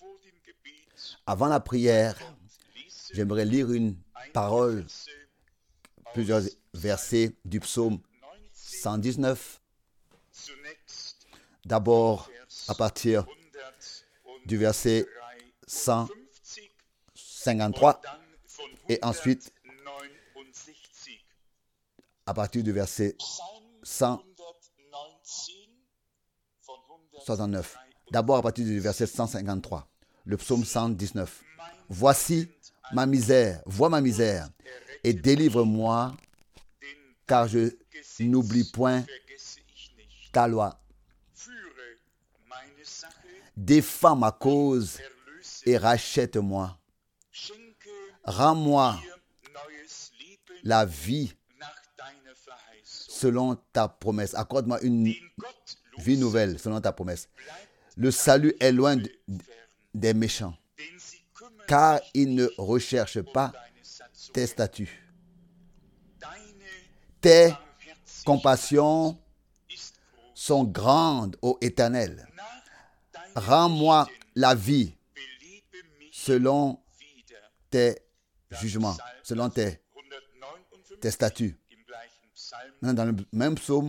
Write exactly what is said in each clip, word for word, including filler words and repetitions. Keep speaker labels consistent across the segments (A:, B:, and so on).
A: Avant la prière, j'aimerais lire une parole, plusieurs versets du psaume cent dix-neuf. D'abord, à partir du verset cent cinquante-trois et ensuite à partir du verset cent soixante-neuf. D'abord à partir du verset cent cinquante-trois, le psaume cent dix-neuf. Voici ma misère, vois ma misère, et délivre-moi, car je n'oublie point ta loi. Défends ma cause et rachète-moi. Rends-moi la vie selon ta promesse. Accorde-moi une vie nouvelle selon ta promesse. Le salut est loin des méchants, car ils ne recherchent pas tes statuts. Tes compassions sont grandes, ô Éternel. Rends-moi la vie selon tes jugements, selon tes, tes statuts. Dans le même psaume,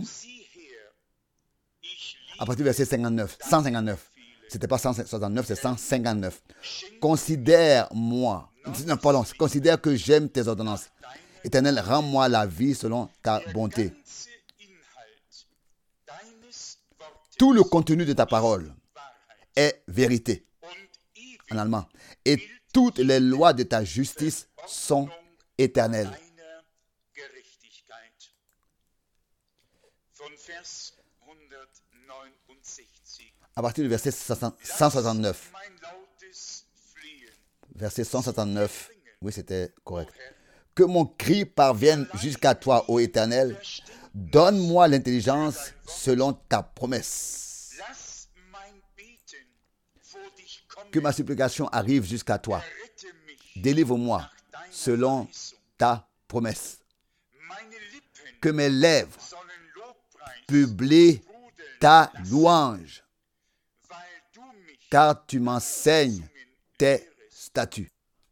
A: à partir du verset cinquante-neuf, cent cinquante-neuf, c'était pas cent soixante-neuf, c'est cent cinquante-neuf. Considère-moi, non, pardon, considère que j'aime tes ordonnances. Éternel, rends-moi la vie selon ta bonté. Tout le contenu de ta parole est vérité, en allemand. Et toutes les lois de ta justice sont éternelles. À partir du verset cent soixante-neuf. Verset cent soixante-neuf. Oui, c'était correct. Que mon cri parvienne jusqu'à toi, ô Éternel. Donne-moi l'intelligence selon ta promesse. Que ma supplication arrive jusqu'à toi. Délivre-moi selon ta promesse. Que mes lèvres publient ta louange, car tu m'enseignes tes statuts.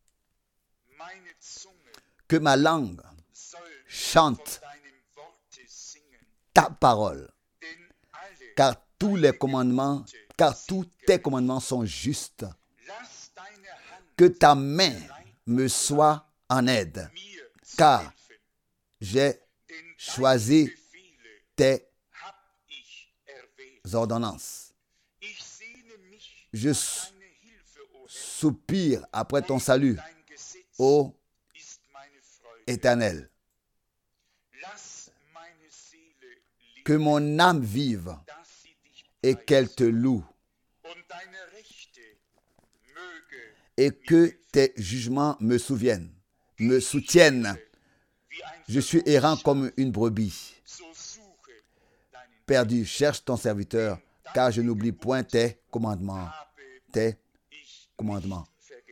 A: Que ma langue chante ta parole, car tous les commandements, car tous tes commandements sont justes. Que ta main me soit en aide, car j'ai choisi tes ordonnances. Je soupire après ton salut, ô Éternel. Que mon âme vive et qu'elle te loue, et que tes jugements me souviennent, me soutiennent. Je suis errant comme une brebis perdu. Cherche ton serviteur, car je n'oublie point tes commandements. Tes commandements.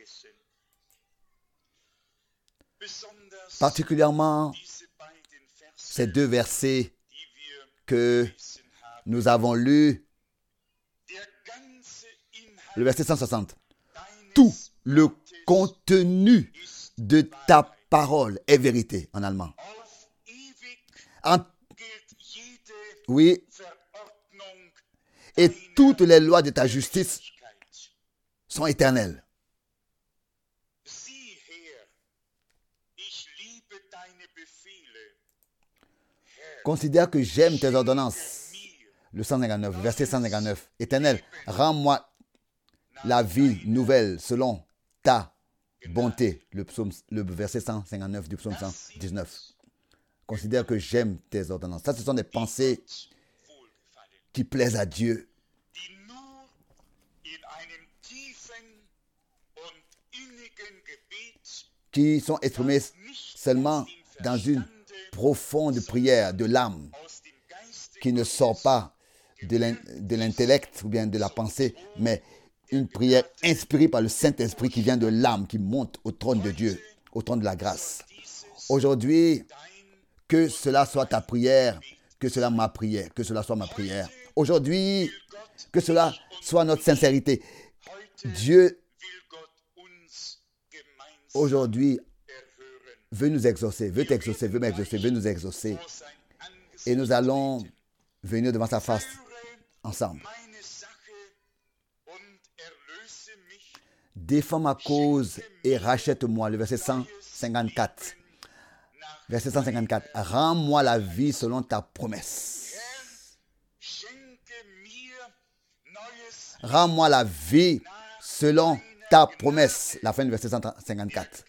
A: Particulièrement ces deux versets que nous avons lus. Le verset cent soixante. Tout le contenu de ta parole est vérité, en allemand. En Oui, et toutes les lois de ta justice sont éternelles. Considère que j'aime tes ordonnances. Le cent cinquante-neuf, verset cent cinquante-neuf. Éternel, rends-moi la vie nouvelle selon ta bonté. Le, psaume, le verset cent cinquante-neuf du psaume cent dix-neuf. Considère que j'aime tes ordonnances. Ça, ce sont des pensées qui plaisent à Dieu. Qui sont exprimées seulement dans une profonde prière de l'âme, qui ne sort pas de l'intellect ou bien de la pensée, mais une prière inspirée par le Saint-Esprit qui vient de l'âme, qui monte au trône de Dieu, au trône de la grâce. Aujourd'hui, que cela soit ta prière, que cela ma prière, que cela soit ma prière. Aujourd'hui, que cela soit notre sincérité. Dieu aujourd'hui veut nous exaucer, veut t'exaucer, veut m'exaucer, veut nous exaucer. Et nous allons venir devant sa face ensemble. Défends ma cause et rachète-moi. Le verset cent cinquante-quatre. Verset cent cinquante-quatre. Rends-moi la vie selon ta promesse. Rends-moi la vie selon ta promesse. La fin du verset cent cinquante-quatre.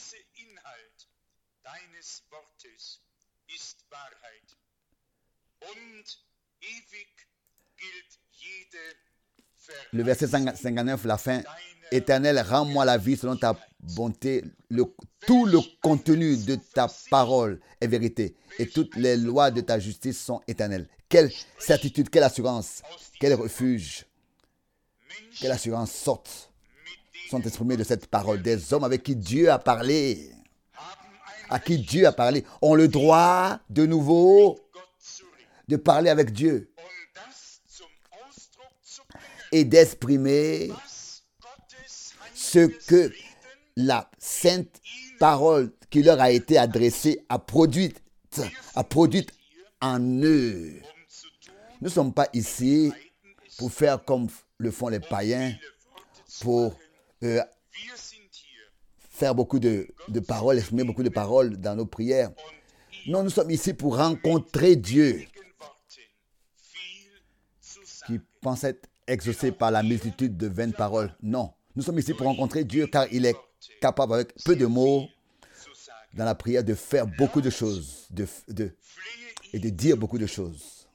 A: Le verset cinquante-neuf, la fin. Éternel, rends-moi la vie selon ta bonté. Le, tout le contenu de ta parole est vérité. Et toutes les lois de ta justice sont éternelles. Quelle certitude, quelle assurance, quel refuge, quelle assurance sortent, sont exprimés de cette parole. Des hommes avec qui Dieu a parlé, à qui Dieu a parlé, ont le droit de nouveau de parler avec Dieu et d'exprimer ce que la sainte parole qui leur a été adressée a produite, a produite en eux. Nous ne sommes pas ici pour faire comme le font les païens, pour euh, faire beaucoup de, de paroles, exprimer beaucoup de paroles dans nos prières. Non, nous sommes ici pour rencontrer Dieu, qui pense être exaucé par la multitude de vaines paroles. Non, nous sommes ici pour rencontrer Dieu car il est capable avec peu de mots dans la prière de faire beaucoup de choses de, de, et de dire beaucoup de choses.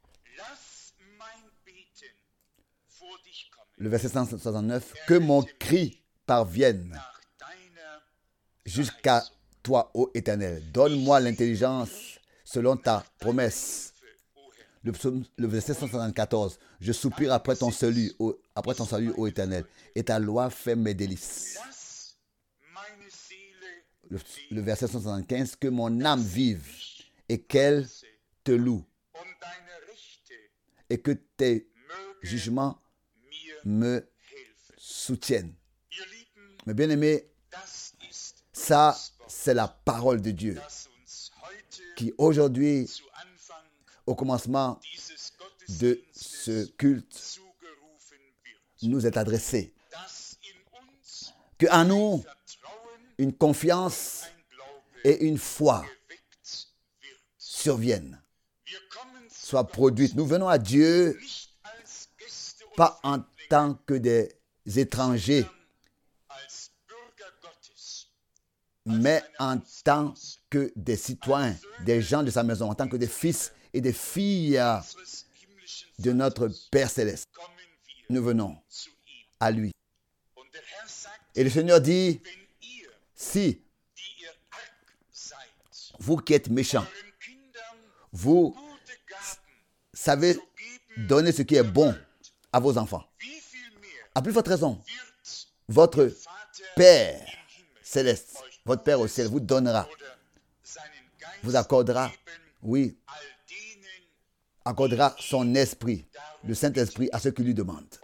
A: Le verset cent soixante-neuf, que mon cri parvienne jusqu'à toi, ô Éternel. Donne-moi l'intelligence selon ta promesse. Le, psaume, le verset cent soixante-quatorze, je soupire après ton salut, ô, après ton salut, ô Éternel, et ta loi fait mes délices. Le, le verset cent soixante-quinze, que mon âme vive et qu'elle te loue, et que tes jugements me soutiennent. Mais bien aimé, ça, c'est la parole de Dieu qui aujourd'hui, au commencement de ce culte, nous est adressée. Que en nous, une confiance et une foi surviennent, soient produites. Nous venons à Dieu pas en tant que des étrangers, mais en tant que des citoyens, des gens de sa maison, en tant que des fils et des filles de notre Père Céleste. Nous venons à lui. Et le Seigneur dit, si vous qui êtes méchants, vous savez donner ce qui est bon à vos enfants, à plus forte raison, votre Père Céleste, votre Père au ciel vous donnera, vous accordera, oui, accordera son esprit, le Saint-Esprit à ceux qui lui demandent.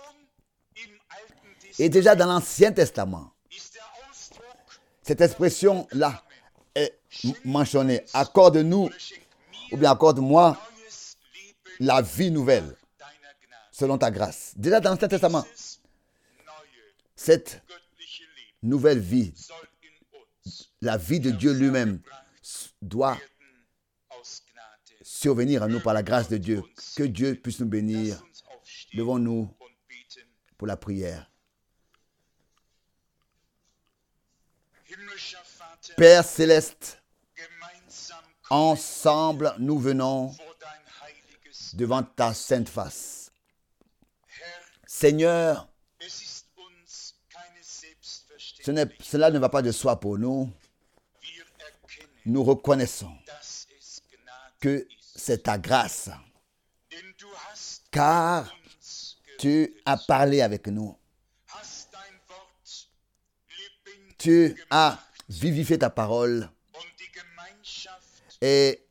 A: Et déjà dans l'Ancien Testament, cette expression-là est mentionnée. Accorde-nous, ou bien accorde-moi la vie nouvelle, selon ta grâce. Déjà dans l'Ancien Testament, cette nouvelle vie, la vie de Dieu lui-même, doit survenir à nous par la grâce de Dieu. Que Dieu puisse nous bénir. Levons-nous pour la prière. Père Céleste, ensemble nous venons devant ta sainte face. Seigneur, ce n'est, cela ne va pas de soi pour nous. Nous reconnaissons que c'est ta grâce, car tu as parlé avec nous. Tu as vivifié ta parole et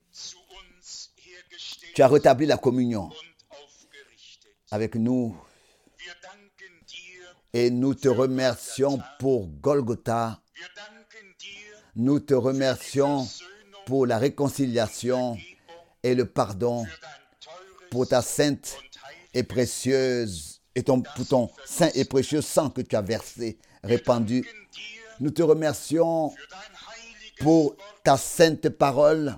A: tu as rétabli la communion avec nous. Et nous te remercions pour Golgotha. Nous te remercions pour la réconciliation et le pardon, pour ta sainte et précieuse, et ton, pour ton saint et précieux sang que tu as versé, répandu. Nous te remercions pour ta sainte parole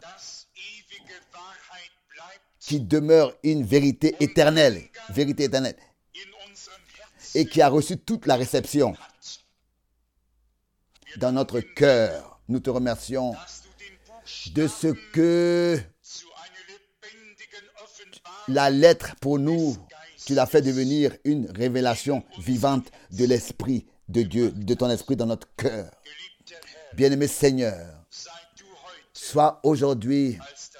A: qui demeure une vérité éternelle, vérité éternelle, et qui a reçu toute la réception dans notre cœur. Nous te remercions de ce que la lettre pour nous, tu l'as fait devenir une révélation vivante de l'Esprit de Dieu, de ton Esprit dans notre cœur. Bien-aimé Seigneur, sois aujourd'hui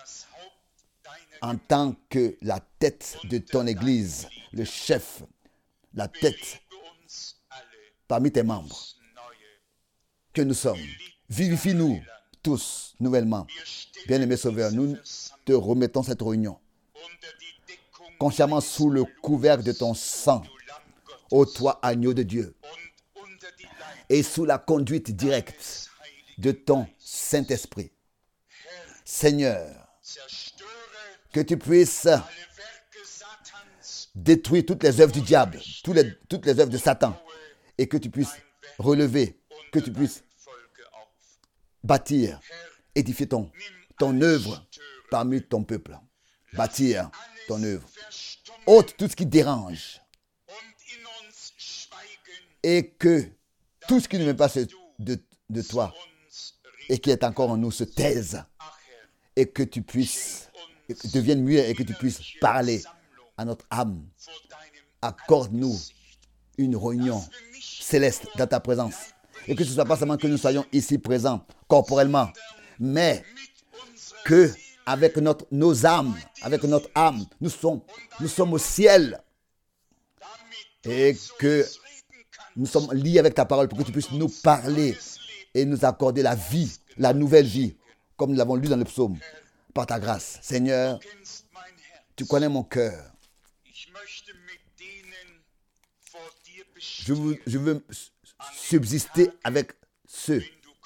A: en tant que la tête de ton Église, le chef, la tête parmi tes membres que nous sommes. Vivifie-nous tous nouvellement. Bien-aimé Sauveur, nous te remettons cette réunion consciemment sous le couvercle de ton sang, ô toi agneau de Dieu, et sous la conduite directe de ton Saint-Esprit. Seigneur, que tu puisses détruire toutes les œuvres du diable, toutes les, toutes les œuvres de Satan, et que tu puisses relever, que tu puisses bâtir, édifier ton, ton œuvre parmi ton peuple. Bâtir ton œuvre. Ôte tout ce qui dérange. Et que tout ce qui ne vient pas de, de toi et qui est encore en nous se taise. Et que tu puisses, devienne muet et que tu puisses parler à notre âme. Accorde-nous une réunion céleste dans ta présence. Et que ce ne soit pas seulement que nous soyons ici présents corporellement, mais que avec notre, nos âmes, avec notre âme, nous sommes, nous sommes au ciel. Et que nous sommes liés avec ta parole pour que tu puisses nous parler et nous accorder la vie, la nouvelle vie, comme nous l'avons lu dans le psaume, par ta grâce. Seigneur, tu connais mon cœur. Je veux, je veux subsister avec ceux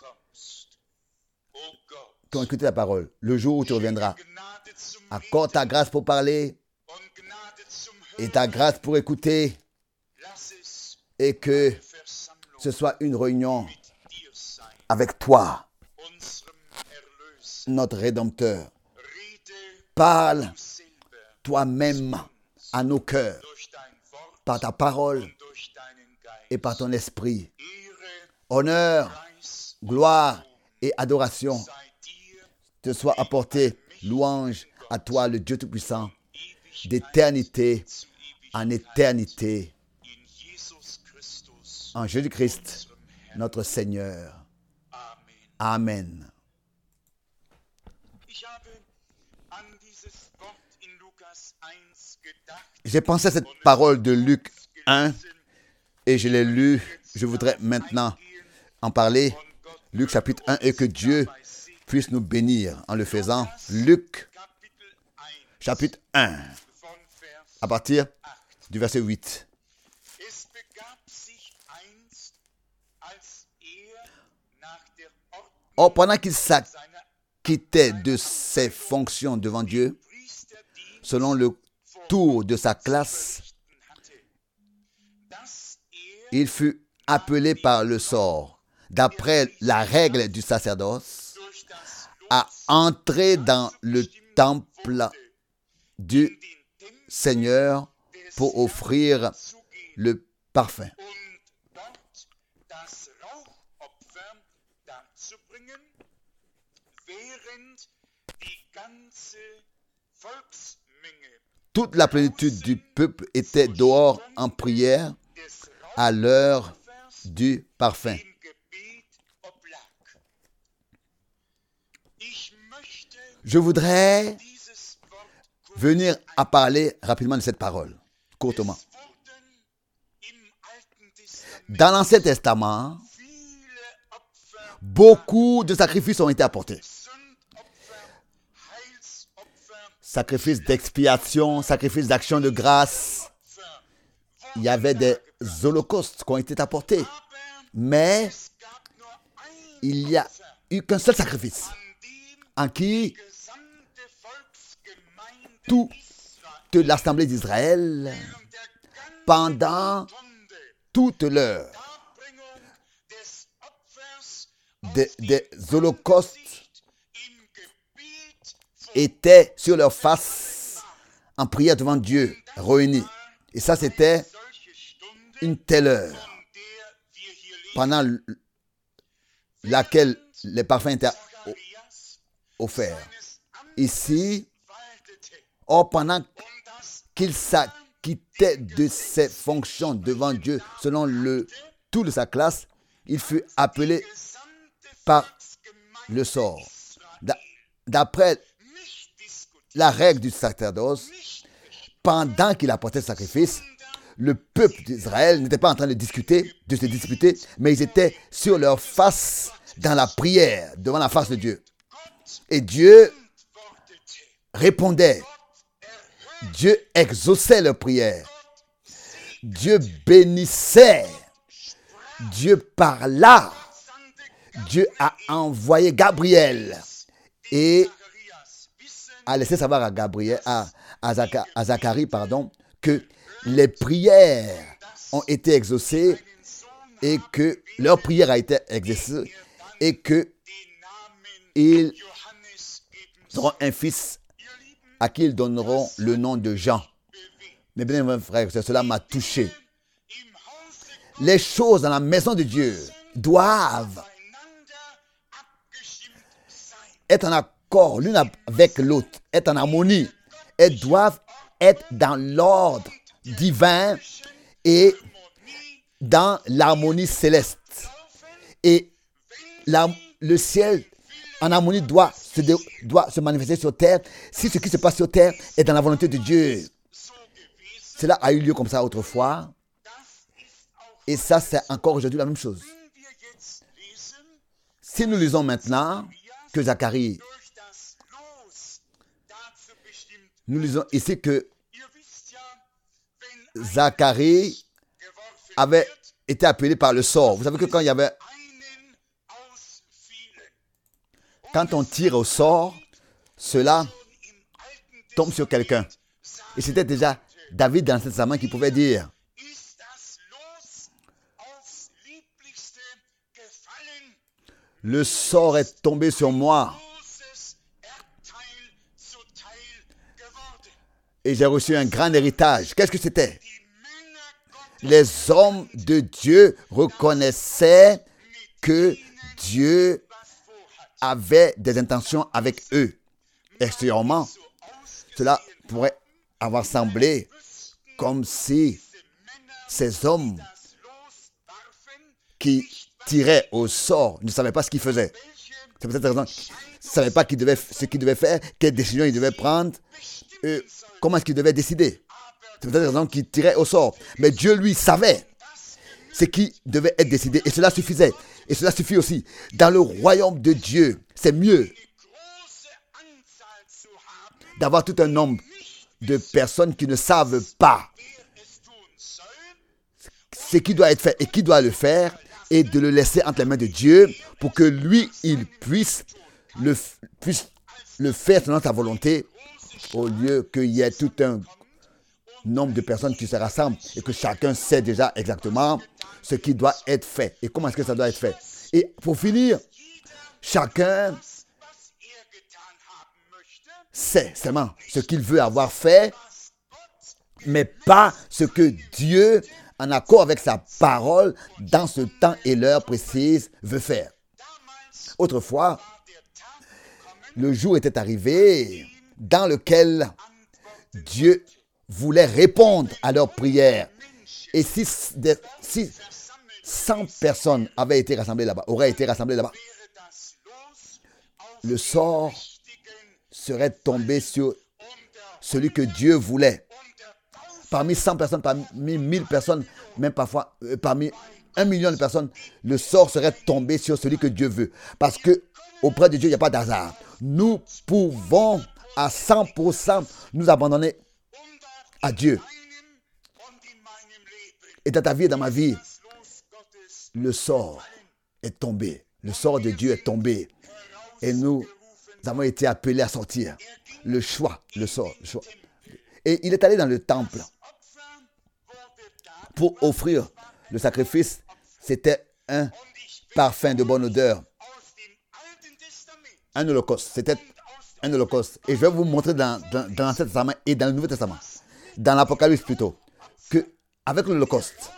A: qui ont écouté la parole. Le jour où tu reviendras, accorde ta grâce pour parler et ta grâce pour écouter, et que ce soit une réunion avec toi, notre Rédempteur. Parle toi-même à nos cœurs par ta parole et par ton esprit. Honneur, gloire et adoration te soient apportés. Louange à toi, le Dieu Tout-Puissant, d'éternité en éternité. En Jésus-Christ, notre Seigneur. Amen. J'ai pensé à cette parole de Luc un et je l'ai lue. Je voudrais maintenant en parler. Luc chapitre un, et que Dieu puisse nous bénir en le faisant. Luc chapitre un, à partir du verset huit. Or, pendant qu'il s'acquittait de ses fonctions devant Dieu, selon le tour de sa classe, il fut appelé par le sort, d'après la règle du sacerdoce, à entrer dans le temple du Seigneur pour offrir le parfum. Toute la plénitude du peuple était dehors en prière à l'heure du parfum. Je voudrais venir à parler rapidement de cette parole, courtement. Dans l'Ancien Testament, beaucoup de sacrifices ont été apportés. Sacrifices d'expiation, sacrifices d'action de grâce, il y avait des holocaustes qui ont été apportés. Mais il n'y a eu qu'un seul sacrifice en qui toute l'assemblée d'Israël, pendant toute l'heure des, des holocaustes, étaient sur leur face en prière devant Dieu, réunis. Et ça, c'était une telle heure pendant laquelle les parfums étaient offerts. Ici, or, pendant qu'il s'acquittait de ses fonctions devant Dieu, selon le tout de sa classe, il fut appelé par le sort. D'après la règle du sacerdoce, pendant qu'il apportait le sacrifice, le peuple d'Israël n'était pas en train de discuter, de se disputer, mais ils étaient sur leur face dans la prière, devant la face de Dieu. Et Dieu répondait. Dieu exauçait leurs prières. Dieu bénissait. Dieu parla. Dieu a envoyé Gabriel et a laissé savoir à Gabriel, à, à, Zacha, à Zacharie, pardon, que les prières ont été exaucées et que leur prière a été exaucée et que ils auront un fils à qui ils donneront le nom de Jean. Mes bien frères, cela m'a touché. Les choses dans la maison de Dieu doivent être en accord l'une avec l'autre, être en harmonie. Elles doivent être dans l'ordre divin et dans l'harmonie céleste. Et la, le ciel en harmonie doit se, doit se manifester sur terre si ce qui se passe sur terre est dans la volonté de Dieu. Cela a eu lieu comme ça autrefois. Et ça, c'est encore aujourd'hui la même chose. Si nous lisons maintenant que Zacharie, nous lisons ici que Zacharie avait été appelé par le sort. Vous savez que quand il y avait, quand on tire au sort, cela tombe sur quelqu'un. Et c'était déjà David dans l'Ancien Testament qui pouvait dire: le sort est tombé sur moi et j'ai reçu un grand héritage. Qu'est-ce que c'était? Les hommes de Dieu reconnaissaient que Dieu avait des intentions avec eux. Extérieurement, cela pourrait avoir semblé comme si ces hommes qui tiraient au sort ne savaient pas ce qu'ils faisaient. C'est pour cette raison qu'ils ne savaient pas qu'ils devaient, ce qu'ils devaient faire, quelles décisions ils devaient prendre, euh, comment est-ce qu'ils devaient décider. C'est pour cette raison qu'ils tiraient au sort. Mais Dieu, lui, savait ce qui devait être décidé. Et cela suffisait. Et cela suffit aussi. Dans le royaume de Dieu, c'est mieux d'avoir tout un nombre de personnes qui ne savent pas ce qui doit être fait et qui doit le faire, et de le laisser entre les mains de Dieu pour que lui, il puisse le, puisse le faire selon sa volonté, au lieu qu'il y ait tout un nombre de personnes qui se rassemblent et que chacun sait déjà exactement ce qui doit être fait et comment est-ce que ça doit être fait. Et pour finir, chacun sait seulement ce qu'il veut avoir fait, mais pas ce que Dieu, en accord avec sa parole, dans ce temps et l'heure précise, veut faire. Autrefois, le jour était arrivé dans lequel Dieu voulait répondre à leurs prières. Et si, si cent personnes avaient été rassemblées là-bas, auraient été rassemblées là-bas, le sort serait tombé sur celui que Dieu voulait. Parmi cent personnes, parmi mille personnes, même parfois euh, parmi un million de personnes, le sort serait tombé sur celui que Dieu veut. Parce que auprès de Dieu, il n'y a pas d'hasard. Nous pouvons à cent pour cent nous abandonner à Dieu. Et dans ta vie et dans ma vie, le sort est tombé. Le sort de Dieu est tombé. Et nous avons été appelés à sortir. Le choix, le sort, le choix. Et il est allé dans le temple pour offrir le sacrifice. C'était un parfum de bonne odeur. Un holocauste. C'était un holocauste. Et je vais vous montrer dans, dans, dans l'Ancien Testament et dans le Nouveau Testament, dans l'Apocalypse plutôt, que avec l'holocauste,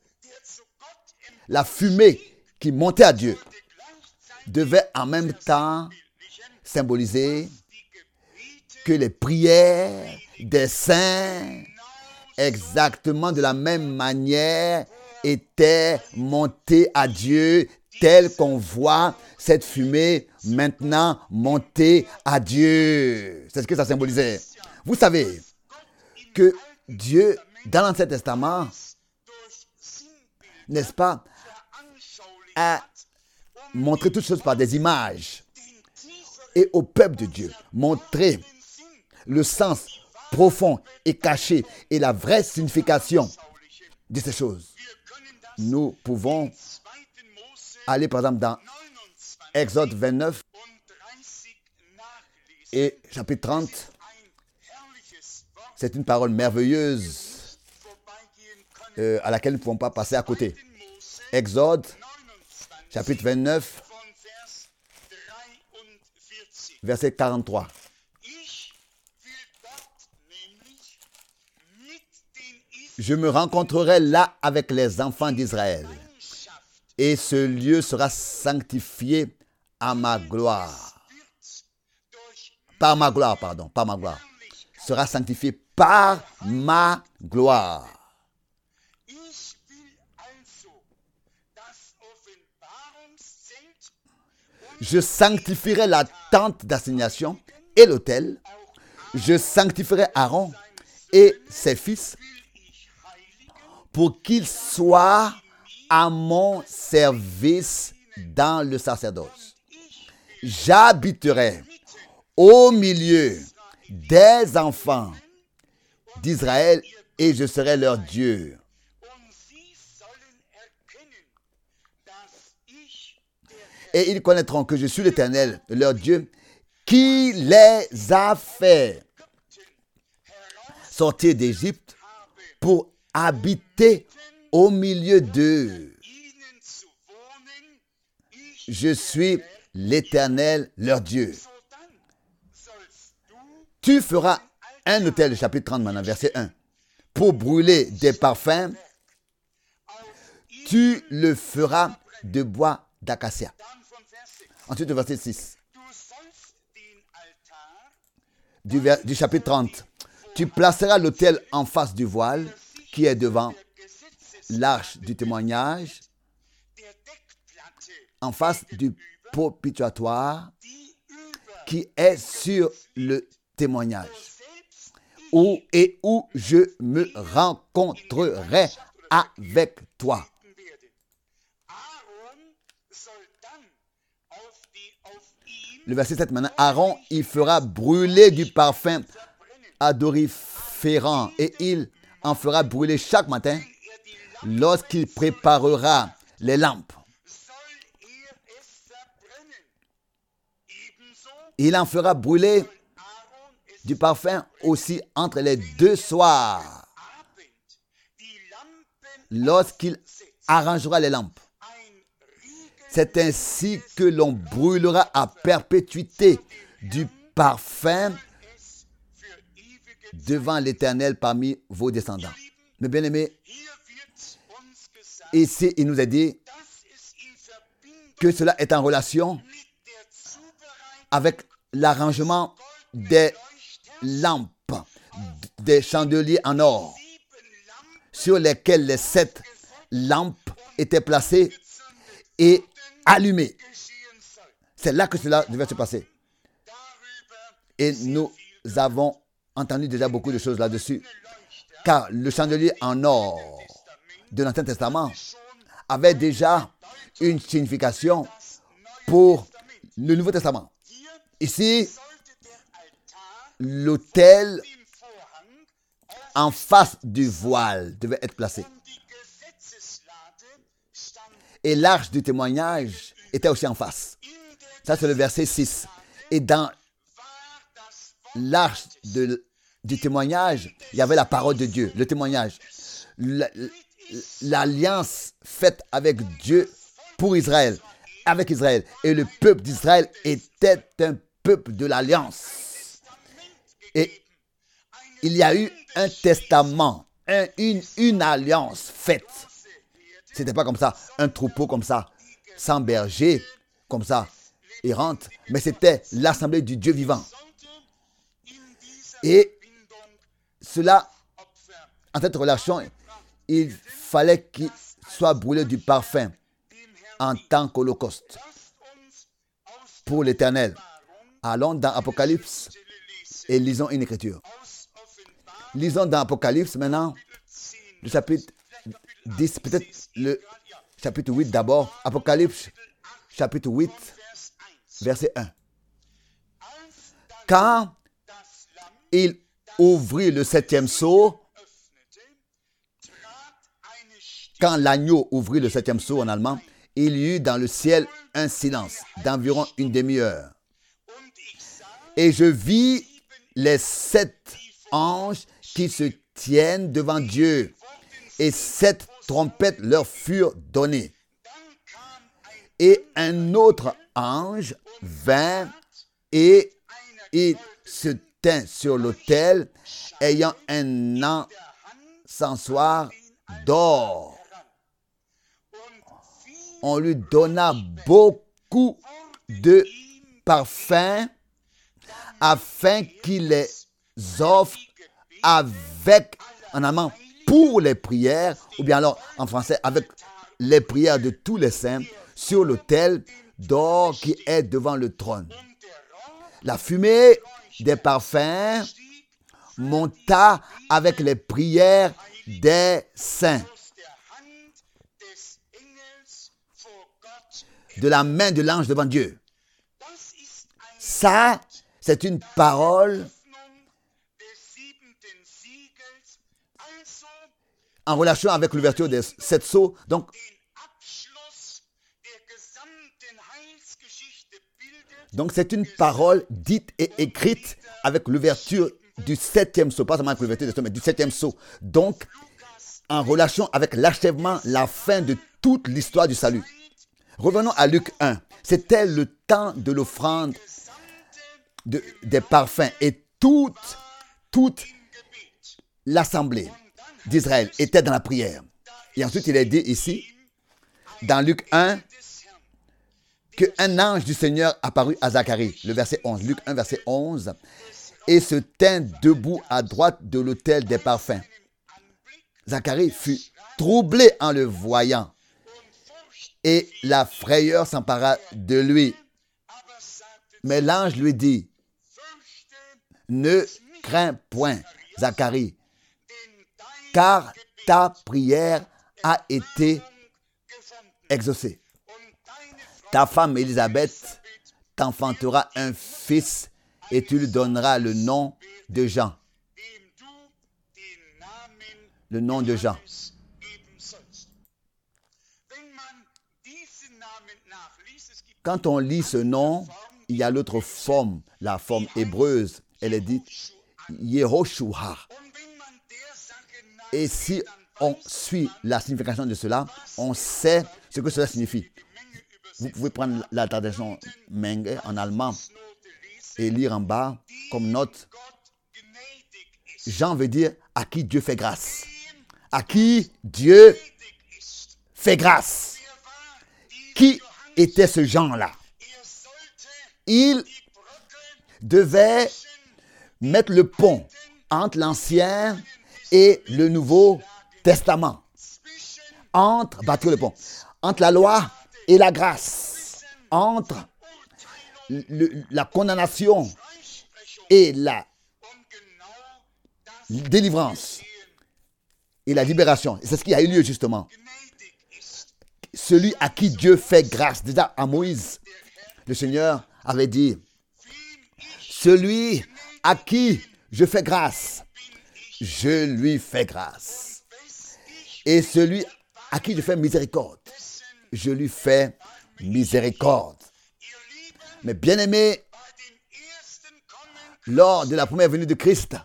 A: la fumée qui montait à Dieu devait en même temps symboliser que les prières des saints, exactement de la même manière, étaient montées à Dieu, tel qu'on voit cette fumée maintenant monter à Dieu. C'est ce que ça symbolisait. Vous savez que Dieu, dans l'Ancien Testament, n'est-ce pas, a montré toutes choses par des images. Et au peuple de Dieu, montrer le sens profond et caché et la vraie signification de ces choses. Nous pouvons aller par exemple dans Exode vingt-neuf et chapitre trente. C'est une parole merveilleuse euh, à laquelle nous ne pouvons pas passer à côté. Exode chapitre vingt-neuf, verset quarante-trois. Je me rencontrerai là avec les enfants d'Israël, et ce lieu sera sanctifié à ma gloire. Par ma gloire, pardon, par ma gloire. Sera sanctifié par ma gloire. Je sanctifierai la tente d'assignation et l'autel. Je sanctifierai Aaron et ses fils pour qu'ils soient à mon service dans le sacerdoce. J'habiterai au milieu des enfants d'Israël et je serai leur Dieu. Et ils connaîtront que je suis l'Éternel, leur Dieu, qui les a fait sortir d'Égypte pour habiter au milieu d'eux. Je suis l'Éternel, leur Dieu. Tu feras un autel, chapitre trente maintenant, verset un, pour brûler des parfums. Tu le feras de bois d'acacia. Ensuite, le verset six du, vers, du chapitre trente. Tu placeras l'autel en face du voile qui est devant l'arche du témoignage, en face du propitiatoire qui est sur le témoignage, où et où je me rencontrerai avec toi. Le verset sept maintenant. Aaron, il fera brûler du parfum odoriférant et il en fera brûler chaque matin lorsqu'il préparera les lampes. Il en fera brûler du parfum aussi entre les deux soirs lorsqu'il arrangera les lampes. C'est ainsi que l'on brûlera à perpétuité du parfum devant l'Éternel parmi vos descendants. Mes bien-aimés, ici, il nous a dit que cela est en relation avec l'arrangement des lampes, des chandeliers en or, sur lesquels les sept lampes étaient placées et allumées. C'est là que cela devait se passer. Et nous avons entendu déjà beaucoup de choses là-dessus. Car le chandelier en or de l'Ancien Testament avait déjà une signification pour le Nouveau Testament. Ici, l'autel en face du voile devait être placé. Et l'arche du témoignage était aussi en face. Ça, c'est le verset six. Et dans l'arche de, du témoignage, il y avait la parole de Dieu, le témoignage. La, l'alliance faite avec Dieu pour Israël, avec Israël. Et le peuple d'Israël était un peuple de l'alliance. Et il y a eu un testament, un, une, une alliance faite. C'était pas comme ça, un troupeau comme ça, sans berger, comme ça, errante, mais c'était l'assemblée du Dieu vivant. Et cela, en cette relation, il fallait qu'il soit brûlé du parfum en tant qu'holocauste pour l'Éternel. Allons dans Apocalypse et lisons une écriture. Lisons dans Apocalypse maintenant, le chapitre dix, peut-être le chapitre huit d'abord. Apocalypse, chapitre huit, verset un. Quand il ouvrit le septième sceau, quand l'agneau ouvrit le septième sceau en allemand, il y eut dans le ciel un silence d'environ une demi-heure. Et je vis les sept anges qui se tiennent devant Dieu, et sept trompettes leur furent données. Et un autre ange vint et il se tint sur l'autel, ayant un encensoir d'or. On lui donna beaucoup de parfums afin qu'il les offre avec, en allemand, pour les prières, ou bien alors en français, avec les prières de tous les saints, sur l'autel d'or qui est devant le trône. La fumée des parfums monta avec les prières des saints. De la main de l'ange devant Dieu. Ça, c'est une parole en relation avec l'ouverture des sept sceaux. Donc, donc c'est une parole dite et écrite avec l'ouverture du septième sceau. Pas seulement avec l'ouverture des sceaux, mais du septième sceau. Donc, en relation avec l'achèvement, la fin de toute l'histoire du salut. Revenons à Luc un. C'était le temps de l'offrande de, des parfums. Et toute, toute l'assemblée d'Israël était dans la prière. Et ensuite, il est dit ici, dans Luc un, qu'un ange du Seigneur apparut à Zacharie. Le verset onze. Luc un, verset onze. Et se tint debout à droite de l'autel des parfums. Zacharie fut troublé en le voyant. Et la frayeur s'empara de lui. Mais l'ange lui dit, ne crains point, Zacharie, car ta prière a été exaucée. Ta femme Élisabeth t'enfantera un fils et tu lui donneras le nom de Jean. Le nom de Jean. Quand on lit ce nom, il y a l'autre forme, la forme hébreuse. Elle est dite Yehoshua. Et si on suit la signification de cela, on sait ce que cela signifie. Vous pouvez prendre la traduction Menge en allemand et lire en bas comme note. Jean veut dire à qui Dieu fait grâce. À qui Dieu fait grâce. Qui était ce Jean-là? Il devait mettre le pont entre l'Ancien et le Nouveau Testament. Entre, bâtir le pont. Entre la loi et la grâce. Entre le, la condamnation et la délivrance. Et la libération. Et c'est ce qui a eu lieu justement. Celui à qui Dieu fait grâce. Déjà à Moïse, le Seigneur avait dit, celui à qui je fais grâce, je lui fais grâce. Et celui à qui je fais miséricorde, je lui fais miséricorde. Mais bien aimé, lors de la première venue de Christ,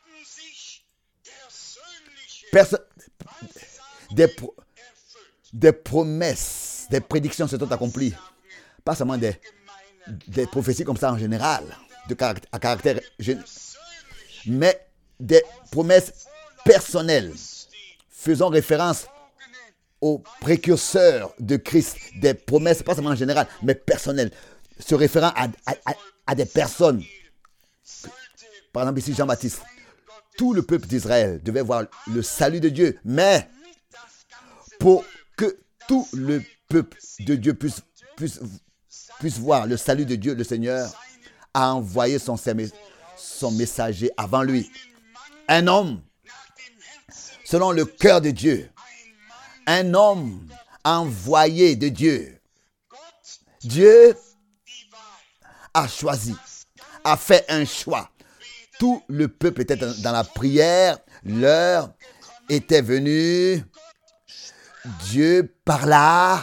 A: perso- des, pro- des promesses, des prédictions se sont accomplies. Pas seulement des, des prophéties comme ça en général, de caractère, à caractère général, mais des promesses personnelles faisant référence aux précurseurs de Christ, des promesses pas seulement en général, mais personnelles, se référant à, à, à, à des personnes. Par exemple ici Jean-Baptiste, tout le peuple d'Israël devait voir le salut de Dieu, mais pour que tout le peuple de Dieu puisse, puisse, puisse voir le salut de Dieu, le Seigneur a envoyé son, son messager avant lui. Un homme selon le cœur de Dieu. Un homme envoyé de Dieu. Dieu a choisi, a fait un choix. Tout le peuple était dans la prière. L'heure était venue. Dieu parla.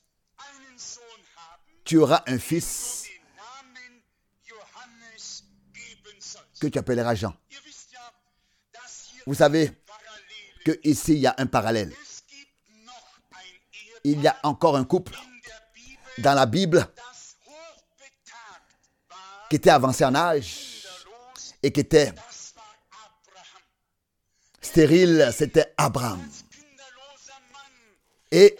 A: Tu auras un fils que tu appelleras Jean. Vous savez qu'ici, il y a un parallèle. Il y a encore un couple dans la Bible qui était avancé en âge et qui était stérile, c'était Abraham. Et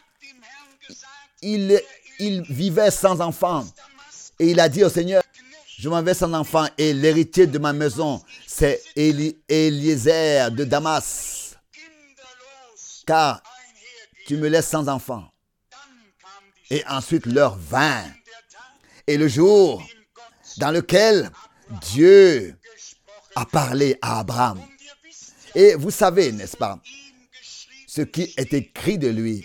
A: il, il vivait sans enfant. Et il a dit au Seigneur, je m'en vais sans enfant et l'héritier de ma maison, c'est Eli, Eliezer de Damas. Car tu me laisses sans enfant. Et ensuite l'heure vint. Et le jour dans lequel Dieu a parlé à Abraham. Et vous savez, n'est-ce pas, ce qui est écrit de lui.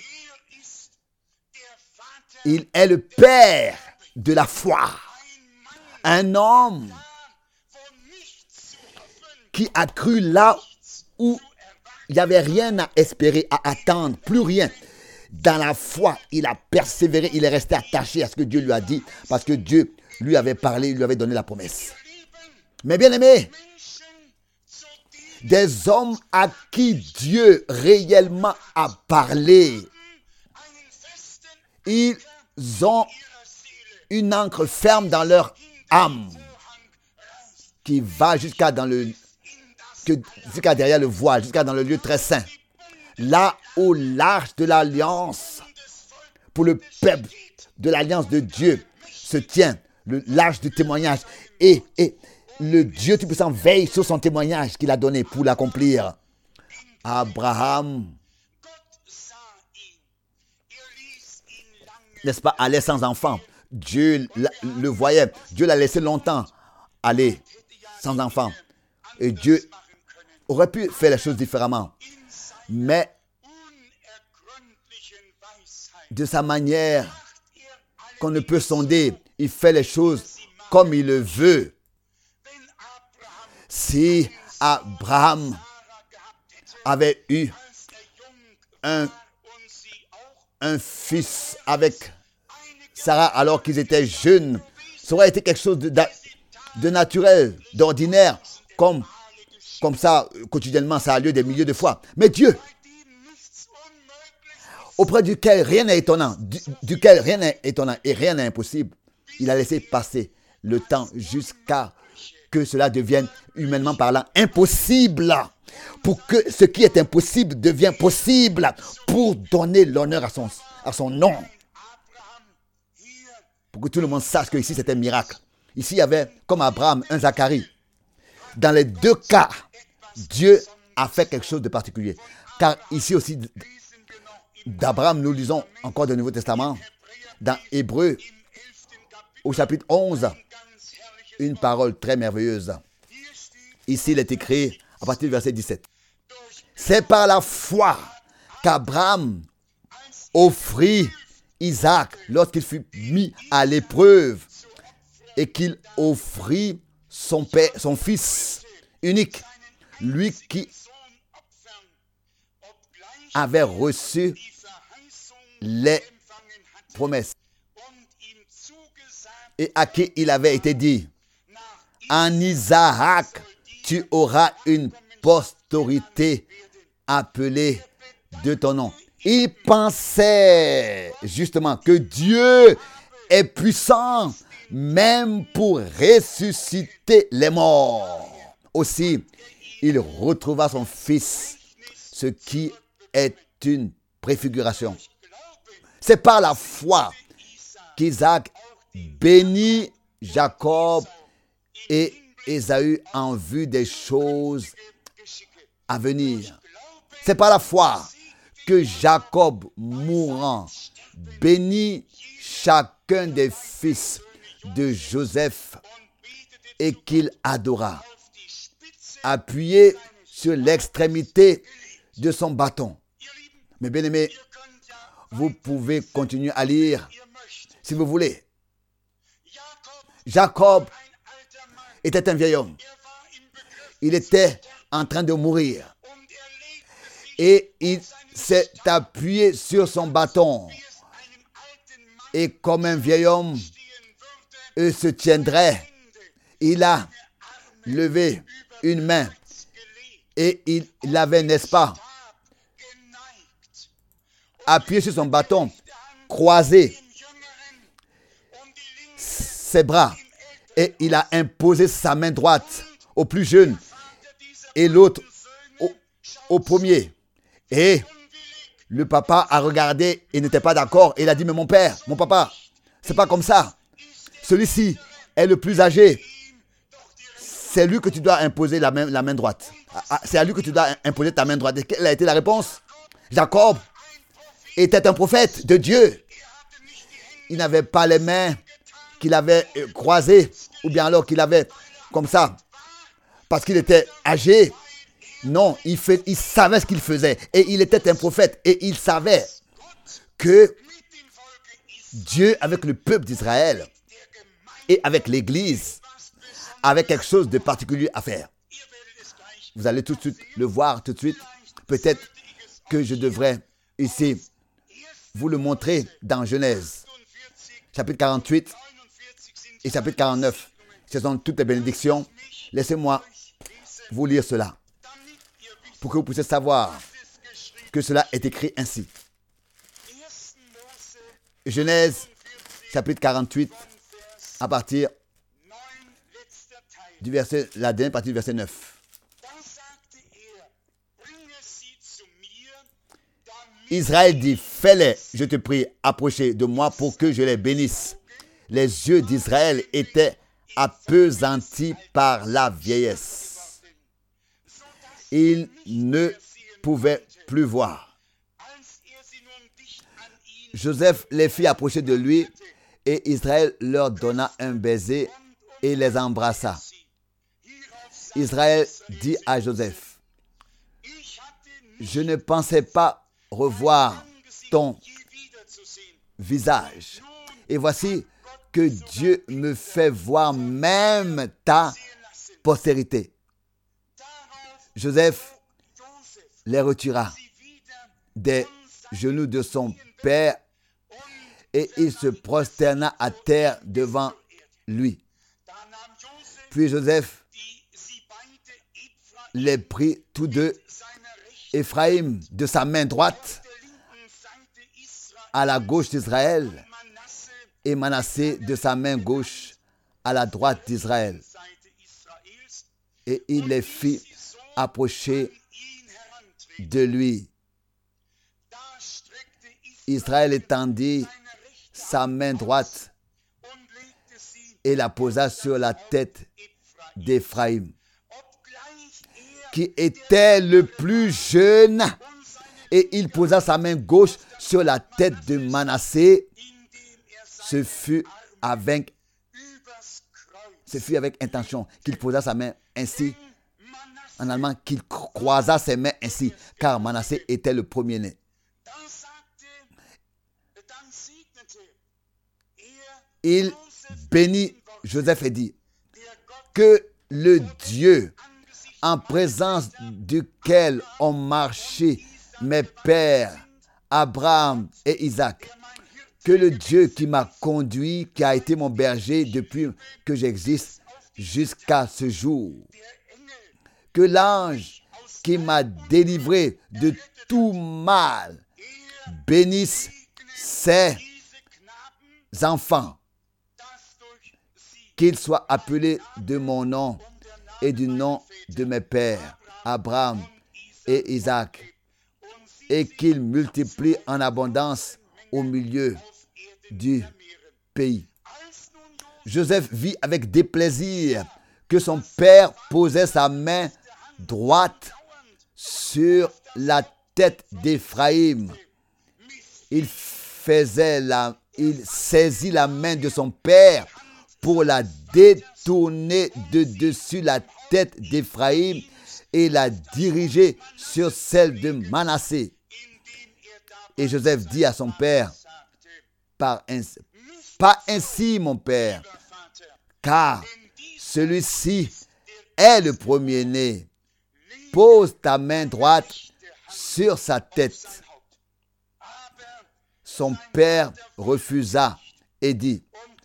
A: Il est le père de la foi. Un homme qui a cru là où il n'y avait rien à espérer, à attendre, plus rien. Dans la foi, il a persévéré, il est resté attaché à ce que Dieu lui a dit, parce que Dieu lui avait parlé, il lui avait donné la promesse. Mais bien aimé, des hommes à qui Dieu réellement a parlé, ils ont une ancre ferme dans leur âme qui va jusqu'à dans le que, jusqu'à derrière le voile, jusqu'à dans le lieu très saint, là au large de l'alliance, pour le peuple de l'alliance de Dieu se tient, le large du témoignage, et, et le Dieu Tout-Puissant veille sur son témoignage qu'il a donné pour l'accomplir. Abraham, n'est-ce pas, allait sans enfant. Dieu le voyait. Dieu l'a laissé longtemps aller sans enfant. Et Dieu aurait pu faire les choses différemment. Mais de sa manière qu'on ne peut sonder, il fait les choses comme il le veut. Si Abraham avait eu un, un fils avec Sarah alors qu'ils étaient jeunes, ça aurait été quelque chose de, de naturel, d'ordinaire, comme, comme ça, quotidiennement, ça a lieu des milliers de fois. Mais Dieu, auprès duquel rien n'est étonnant, du, duquel rien n'est étonnant et rien n'est impossible, il a laissé passer le temps jusqu'à que cela devienne, humainement parlant, impossible. Pour que ce qui est impossible devienne possible, pour donner l'honneur à son, à son nom. Pour que tout le monde sache que ici c'était un miracle. Ici il y avait, comme Abraham, un Zacharie. Dans les deux cas, Dieu a fait quelque chose de particulier. Car ici aussi, d'Abraham, nous lisons encore du Nouveau Testament, dans Hébreux, au chapitre onze, une parole très merveilleuse. Ici, il est écrit, à partir du verset dix-sept. C'est par la foi qu'Abraham offrit Isaac lorsqu'il fut mis à l'épreuve et qu'il offrit son père, son fils unique, lui qui avait reçu les promesses et à qui il avait été dit, en Isaac, tu auras une postérité appelée de ton nom. Il pensait justement que Dieu est puissant même pour ressusciter les morts. Aussi, il retrouva son fils, ce qui est une préfiguration. C'est par la foi qu'Isaac bénit Jacob et Ésaü en vue des choses à venir. C'est par la foi que Jacob, mourant, bénit chacun des fils de Joseph et qu'il adora, appuyé sur l'extrémité de son bâton. Mes bien-aimés, vous pouvez continuer à lire si vous voulez. Jacob était un vieil homme. Il était en train de mourir. Et il s'est appuyé sur son bâton. Et comme un vieil homme il se tiendrait, il a levé une main. Et il l'avait, n'est-ce pas, appuyé sur son bâton, croisé ses bras. Et il a imposé sa main droite au plus jeune et l'autre au, au premier. Et le papa a regardé et n'était pas d'accord. Et il a dit, mais mon père, mon papa, c'est pas comme ça. Celui-ci est le plus âgé. C'est lui que tu dois imposer la main, la main droite. C'est à lui que tu dois imposer ta main droite. Et quelle a été la réponse? Jacob était un prophète de Dieu. Il n'avait pas les mains qu'il avait croisées ou bien alors qu'il avait comme ça parce qu'il était âgé. Non, il, fait, il savait ce qu'il faisait et il était un prophète et il savait que Dieu avec le peuple d'Israël et avec l'Église avait quelque chose de particulier à faire. Vous allez tout de suite le voir tout de suite. Peut-être que je devrais ici vous le montrer dans Genèse, chapitre quarante-huit et chapitre quarante-neuf. Ce sont toutes les bénédictions. Laissez-moi vous lire cela pour que vous puissiez savoir que cela est écrit ainsi. Genèse, chapitre quarante-huit, à partir du verset, la dernière partie du verset neuf. Israël dit, fais-les, je te prie, approcher de moi pour que je les bénisse. Les yeux d'Israël étaient appesantis par la vieillesse. Il ne pouvait plus voir. Joseph les fit approcher de lui et Israël leur donna un baiser et les embrassa. Israël dit à Joseph, je ne pensais pas revoir ton visage. Et voici que Dieu me fait voir même ta postérité. Joseph les retira des genoux de son père et il se prosterna à terre devant lui. Puis Joseph les prit tous deux, Éphraïm de sa main droite à la gauche d'Israël et Manassé de sa main gauche à la droite d'Israël. Et il les fit approcher de lui. Israël étendit sa main droite et la posa sur la tête d'Éphraïm, qui était le plus jeune, et il posa sa main gauche sur la tête de Manassé. Ce fut avec, ce fut avec intention qu'il posa sa main ainsi, en allemand, qu'il croisa ses mains ainsi, car Manassé était le premier-né. Il bénit Joseph et dit, que le Dieu en présence duquel ont marché mes pères Abraham et Isaac. Que le Dieu qui m'a conduit, qui a été mon berger depuis que j'existe jusqu'à ce jour, que l'ange qui m'a délivré de tout mal bénisse ses enfants, qu'ils soient appelés de mon nom et du nom de mes pères, Abraham et Isaac, et qu'ils multiplient en abondance au milieu du pays. Joseph vit avec déplaisir que son père posait sa main droite sur la tête d'Éphraïm. Il faisait la, il saisit la main de son père pour la détourner de dessus la tête d'Éphraïm et la diriger sur celle de Manassé. Et Joseph dit à son père, Par ainsi, pas ainsi mon père, car celui-ci est le premier-né. Pose ta main droite sur sa tête. Son père refusa et dit,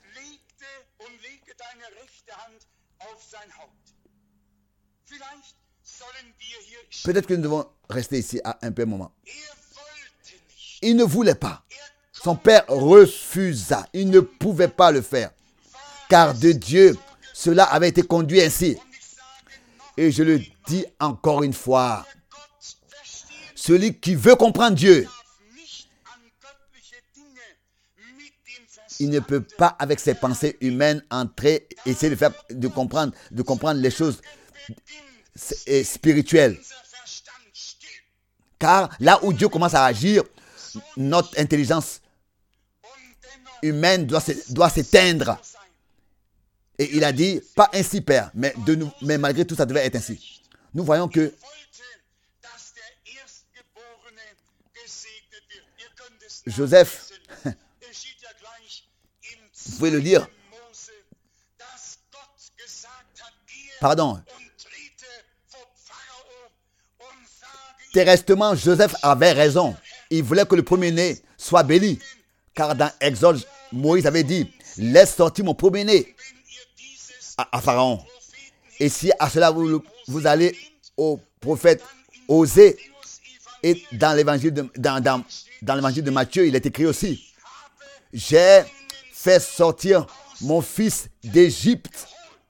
A: peut-être que nous devons rester ici à un peu un moment. Il ne voulait pas. Son père refusa. Il ne pouvait pas le faire. Car de Dieu, cela avait été conduit ainsi. Et je le dis encore une fois. Celui qui veut comprendre Dieu, il ne peut pas, avec ses pensées humaines, entrer, essayer de faire, de comprendre, de comprendre les choses spirituelles. Car là où Dieu commence à agir, notre intelligence humaine doit, doit s'éteindre. Et il a dit, pas ainsi, Père, mais, de nous, mais malgré tout, ça devait être ainsi. Nous voyons que Joseph, vous pouvez le lire, pardon, terresтрement, Joseph avait raison. Il voulait que le premier-né soit béni. Car dans Exode, Moïse avait dit, laisse sortir mon premier-né à, à Pharaon. Et si à cela vous, vous allez au prophète Osée, et dans l'évangile de, dans, dans, dans l'évangile de Matthieu, il est écrit aussi, j'ai fait sortir mon fils d'Égypte.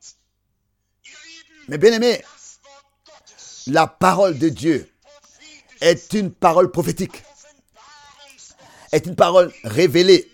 A: Mais bien aimé, la parole de Dieu est une parole prophétique, est une parole révélée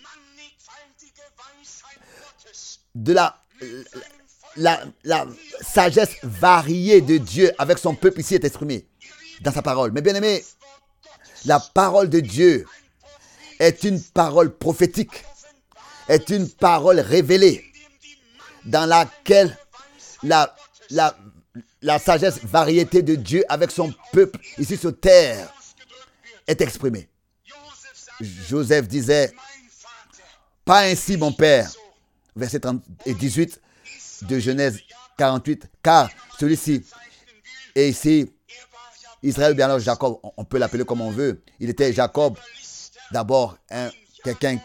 A: de la, la, la sagesse variée de Dieu avec son peuple ici est exprimée dans sa parole. Mais bien aimé, la parole de Dieu est une parole prophétique, est une parole révélée dans laquelle la, la, la sagesse variété de Dieu avec son peuple ici sur terre est exprimée. Joseph disait, pas ainsi mon père, verset trente et dix-huit de Genèse quarante-huit, car celui-ci est ici Israël, bien alors Jacob, on peut l'appeler comme on veut. Il était Jacob, d'abord un, quelqu'un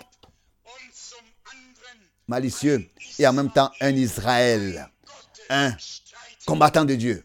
A: malicieux et en même temps un Israël, un combattant de Dieu.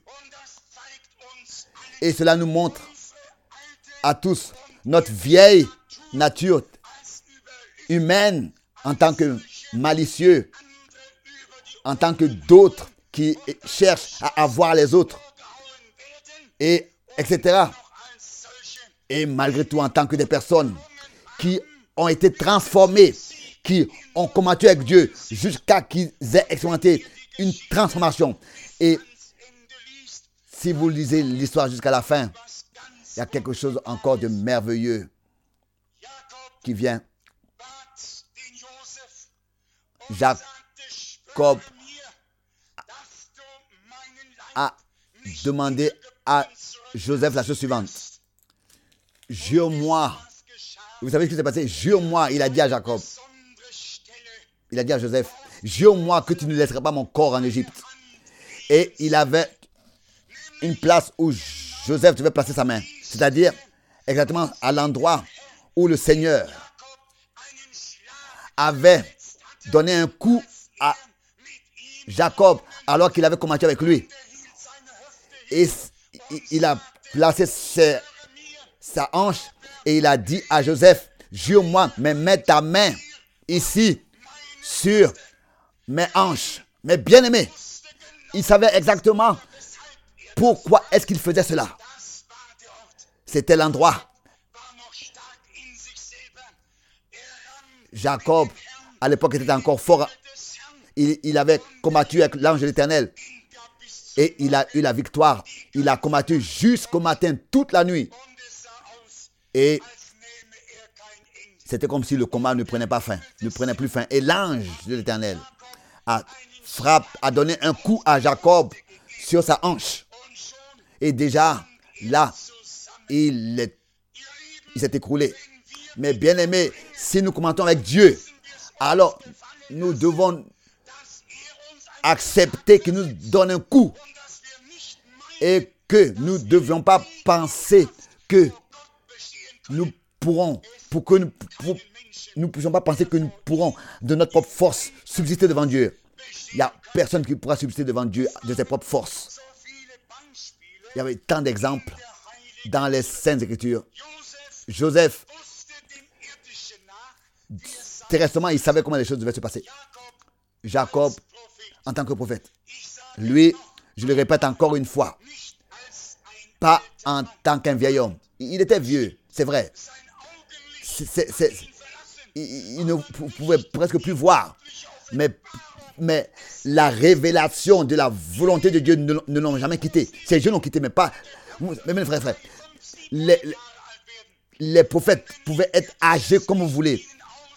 A: Et cela nous montre à tous notre vieille nature humaine en tant que malicieux, en tant que d'autres qui cherchent à avoir les autres, et etc. Et malgré tout, en tant que des personnes qui ont été transformées, qui ont combattu avec Dieu jusqu'à qu'ils aient expérimenté une transformation. Et si vous lisez l'histoire jusqu'à la fin, il y a quelque chose encore de merveilleux qui vient. Jacob a demandé à Joseph la chose suivante. Jure-moi. Vous savez ce qui s'est passé? Jure-moi, il a dit à Jacob. Il a dit à Joseph, jure-moi que tu ne laisseras pas mon corps en Égypte. Et il avait une place où Joseph devait placer sa main. C'est-à-dire exactement à l'endroit où le Seigneur avait donné un coup à Jacob alors qu'il avait combattu avec lui. Et il a placé ses, sa hanche et il a dit à Joseph, jure-moi, mais mets ta main ici sur mes hanches. Mais bien aimé, il savait exactement pourquoi est-ce qu'il faisait cela. C'était l'endroit. Jacob, à l'époque, était encore fort. Il, il avait combattu avec l'ange de l'Éternel. Et il a eu la victoire. Il a combattu jusqu'au matin, toute la nuit. Et c'était comme si le combat ne prenait pas fin, ne prenait plus fin. Et l'ange de l'Éternel a frappé, a donné un coup à Jacob sur sa hanche. Et déjà, là, il, est, il s'est écroulé. Mais bien aimé, si nous commentons avec Dieu, alors nous devons accepter qu'il nous donne un coup et que nous ne devions pas penser que nous pourrons, pour que nous pour, nous ne puissions pas penser que nous pourrons de notre propre force subsister devant Dieu. Il n'y a personne qui pourra subsister devant Dieu de ses propres forces. Il y avait tant d'exemples dans les Saintes Écritures. Joseph, terrestrement, il savait comment les choses devaient se passer. Jacob, en tant que prophète, lui, je le répète encore une fois, pas en tant qu'un vieil homme. Il était vieux, c'est vrai. C'est, c'est, c'est, il, il ne pouvait presque plus voir. Mais, mais la révélation de la volonté de Dieu ne, ne l'ont jamais quitté. Ces jeunes l'ont quitté, mais pas... Mais mes frères, frères, les, les, les prophètes pouvaient être âgés comme vous voulez.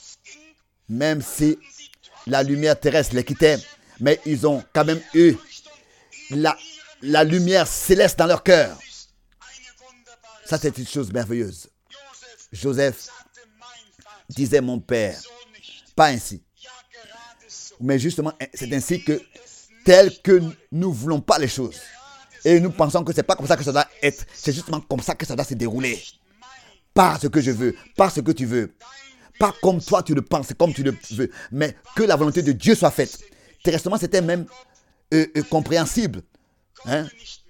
A: Même si la lumière terrestre les quittait, mais ils ont quand même eu la, la lumière céleste dans leur cœur. Ça, c'est une chose merveilleuse. Joseph disait, mon père, pas ainsi. Mais justement, c'est ainsi que, tel que nous ne voulons pas les choses. Et nous pensons que ce n'est pas comme ça que ça doit être. C'est justement comme ça que ça doit se dérouler. Pas ce que je veux, pas ce que tu veux. Pas comme toi tu le penses, comme tu le veux. Mais que la volonté de Dieu soit faite. Terrestrement, c'était même euh, euh, compréhensible. Hein?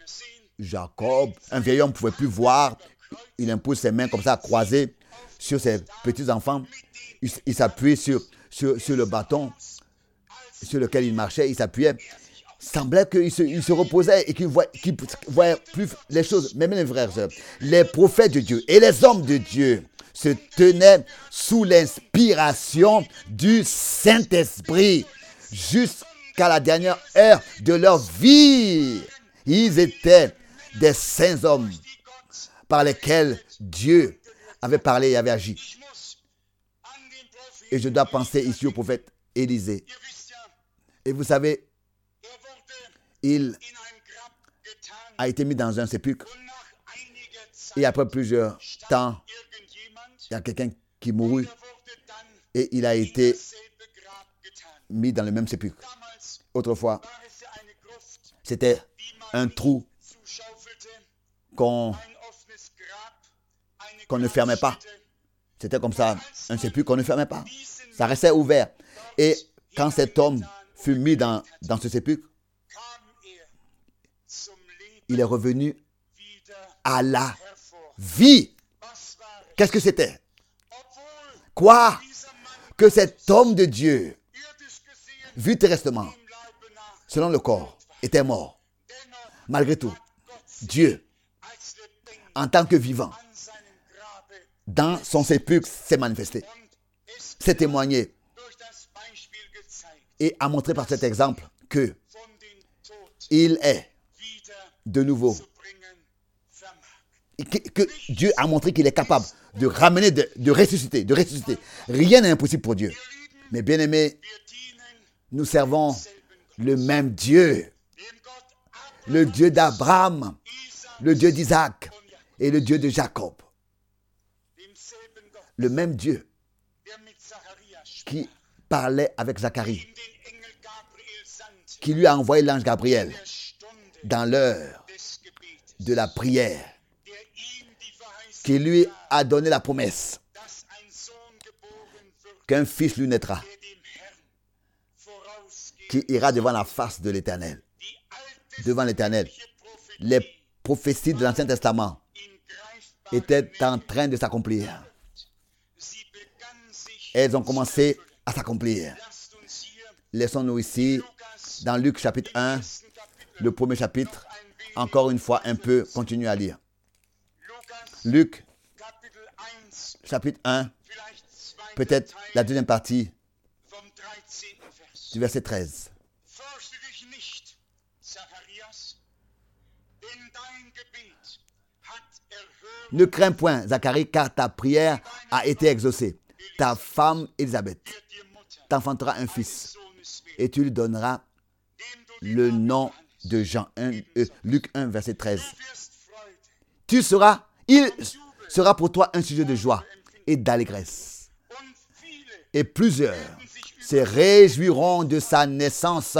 A: Jacob, un vieil homme ne pouvait plus voir. Il impose ses mains comme ça, croisées sur ses petits-enfants. Il, il s'appuie sur, sur, sur le bâton sur lequel il marchait. Il s'appuyait. Il semblait qu'il se, il se reposait et qu'il ne voyait, qu'il voyait plus les choses. Mais mes frères, les prophètes de Dieu et les hommes de Dieu se tenaient sous l'inspiration du Saint-Esprit jusqu'à la dernière heure de leur vie. Ils étaient des saints hommes par lesquels Dieu avait parlé et avait agi. Et je dois penser ici au prophète Élisée. Et vous savez, il a été mis dans un sépulcre. Et après plusieurs temps, il y a quelqu'un qui mourut. Et il a été mis dans le même sépulcre. Autrefois, c'était un trou qu'on, qu'on ne fermait pas. C'était comme ça, un sépulcre qu'on ne fermait pas. Ça restait ouvert. Et quand cet homme fut mis dans, dans ce sépulcre, il est revenu à la vie. Qu'est-ce que c'était? Quoi? Que cet homme de Dieu, vu terrestrement, selon le corps, était mort. Malgré tout, Dieu, en tant que vivant, dans son sépulcre, s'est manifesté, s'est témoigné et a montré par cet exemple que il est de nouveau. Que, que Dieu a montré qu'il est capable de ramener, de, de ressusciter, de ressusciter. Rien n'est impossible pour Dieu. Mais bien aimés, nous servons le même Dieu. Le Dieu d'Abraham, le Dieu d'Isaac et le Dieu de Jacob. Le même Dieu qui parlait avec Zacharie, qui lui a envoyé l'ange Gabriel dans l'heure de la prière, qui lui a donné la promesse qu'un fils lui naîtra, qui ira devant la face de l'Éternel. Devant l'Éternel. Les prophéties de l'Ancien Testament étaient en train de s'accomplir. Elles ont commencé à s'accomplir. Laissons-nous ici, dans Luc chapitre un, le premier chapitre, encore une fois un peu, continuez à lire. Luc chapitre un, peut-être la deuxième partie du verset treize. Ne crains point, Zacharie, car ta prière a été exaucée. Ta femme, Élisabeth, t'enfantera un fils, et tu lui donneras le nom de Jean. un, euh, Luc un, verset treize. Tu seras, il sera pour toi un sujet de joie et d'allégresse. Et plusieurs se réjouiront de sa naissance,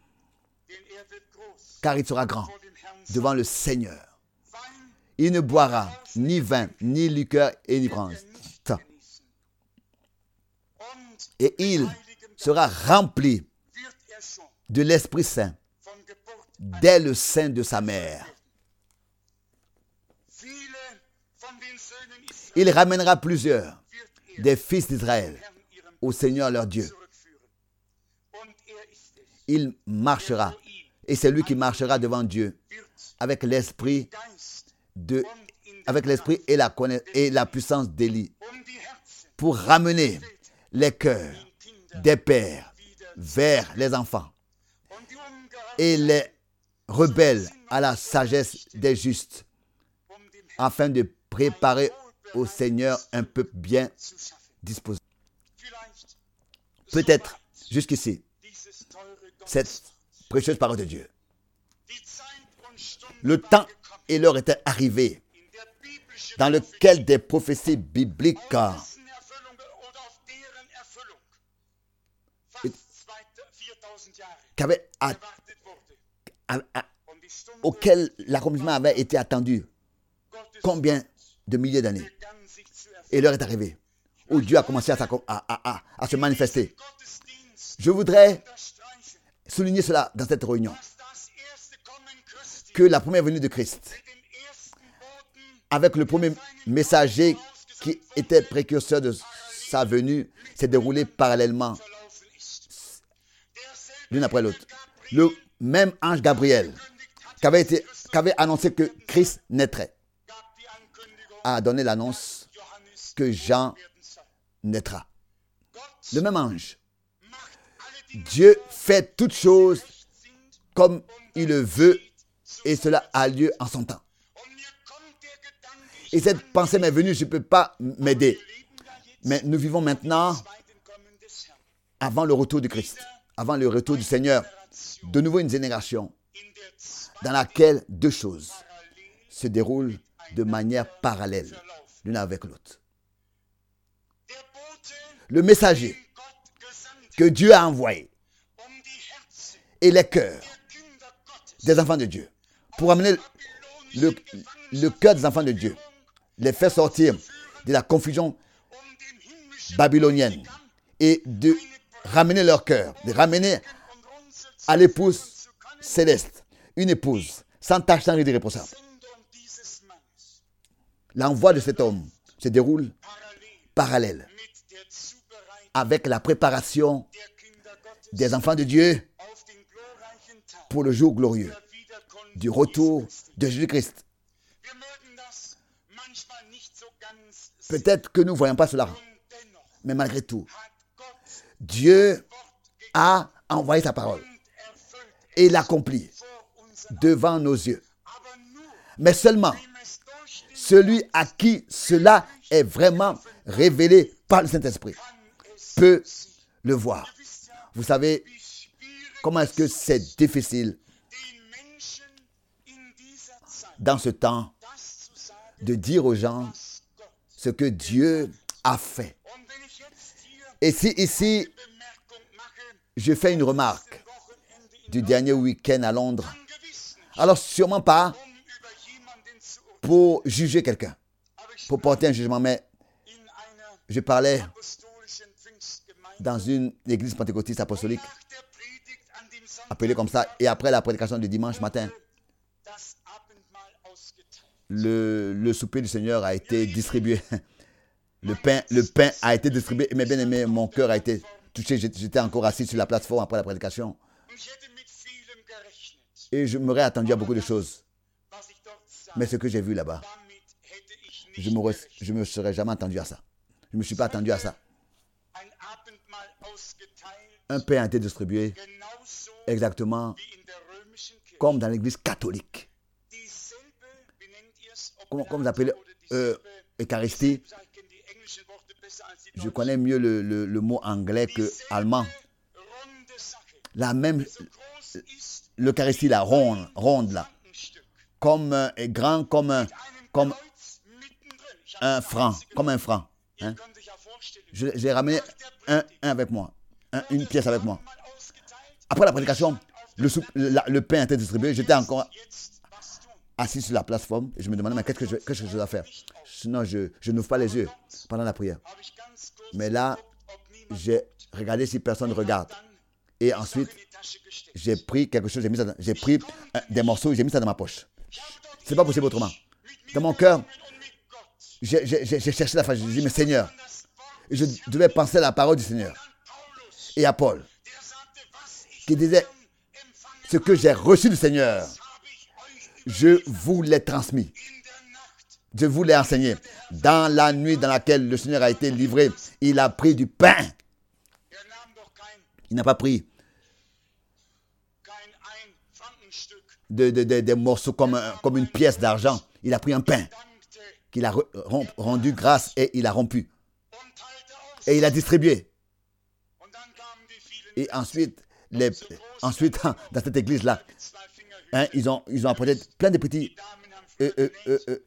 A: car il sera grand devant le Seigneur. Il ne boira ni vin, ni liqueur et ni bronze. Et il sera rempli de l'Esprit Saint dès le sein de sa mère. Il ramènera plusieurs des fils d'Israël au Seigneur leur Dieu. Il marchera, et c'est lui qui marchera devant Dieu avec l'esprit de, avec l'esprit et la connaissance et la puissance d'Élie, pour ramener les cœurs des pères vers les enfants et les rebelles à la sagesse des justes, afin de préparer au Seigneur un peuple bien disposé. Peut-être jusqu'ici, cette précieuse parole de Dieu. Le temps et l'heure étaient arrivés dans lequel des prophéties bibliques qu'avait à, à, à, auquel l'accomplissement avait été attendu combien de milliers d'années. Et l'heure est arrivée où Dieu a commencé à, à, à, à se manifester. Je voudrais souligner cela dans cette réunion, que la première venue de Christ, avec le premier messager qui était précurseur de sa venue, s'est déroulée parallèlement, l'une après l'autre. Le même ange Gabriel, qui avait, été, qui avait annoncé que Christ naîtrait, a donné l'annonce que Jean naîtra. Le même ange. Dieu fait toutes choses comme il le veut, et cela a lieu en son temps. Et cette pensée m'est venue, je ne peux pas m'aider. Mais nous vivons maintenant avant le retour du Christ, avant le retour du Seigneur, de nouveau une génération dans laquelle deux choses se déroulent de manière parallèle, l'une avec l'autre. Le messager que Dieu a envoyé et les cœurs des enfants de Dieu pour amener le, le cœur des enfants de Dieu, les faire sortir de la confusion babylonienne et de ramener leur cœur, de ramener à l'épouse céleste, une épouse sans tache, sans ride irréprochable. L'envoi de cet homme se déroule parallèle avec la préparation des enfants de Dieu pour le jour glorieux du retour de Jésus-Christ. Peut-être que nous ne voyons pas cela, mais malgré tout, Dieu a envoyé sa parole et l'accomplit devant nos yeux. Mais seulement celui à qui cela est vraiment révélé par le Saint-Esprit peut le voir. Vous savez comment est-ce que c'est difficile dans ce temps de dire aux gens ce que Dieu a fait. Et si ici, je fais une remarque du dernier week-end à Londres, alors sûrement pas pour juger quelqu'un, pour porter un jugement, mais je parlais dans une église pentecôtiste apostolique, appelée comme ça, et après la prédication du dimanche matin, le, le souper du Seigneur a été distribué. Le pain, le pain a été distribué. Mais bien aimé, mon cœur a été touché. J'étais encore assis sur la plateforme après la prédication. Et je m'aurais attendu à beaucoup de choses. Mais ce que j'ai vu là-bas, je ne me, je me serais jamais attendu à ça. Je ne me suis pas attendu à ça. Un pain a été distribué exactement comme dans l'église catholique. Comment, comment vous appelez euh, Eucharistie? Je connais mieux le, le, le mot anglais que allemand. La même, l'Eucharistie, la ronde, ronde là, comme euh, grand comme un, comme un franc, comme un franc. Hein? J'ai ramené un, un avec moi, un, une pièce avec moi. Après la prédication, le, soupe, le, le pain a été distribué. J'étais encore assis sur la plateforme et je me demandais mais qu'est-ce que je, qu'est-ce que je dois faire? Sinon, je, je n'ouvre pas les yeux pendant la prière. Mais là, j'ai regardé si personne ne regarde. Et ensuite, j'ai pris quelque chose, j'ai mis ça, j'ai pris euh, des morceaux et j'ai mis ça dans ma poche. C'est pas possible autrement. Dans mon cœur, j'ai, j'ai, j'ai cherché la face. J'ai dit, mais Seigneur, je devais penser à la parole du Seigneur. Et à Paul, qui disait, ce que j'ai reçu du Seigneur, je vous l'ai transmis. Je vous l'ai enseigné. Dans la nuit dans laquelle le Seigneur a été livré, il a pris du pain. Il n'a pas pris de, de, de, des morceaux comme, comme une pièce d'argent. Il a pris un pain qu'il a rendu grâce et il a rompu. Et il a distribué. Et ensuite, les, ensuite dans cette église-là, hein, ils, ont, ils ont apporté plein de petits... Euh, euh, euh, euh,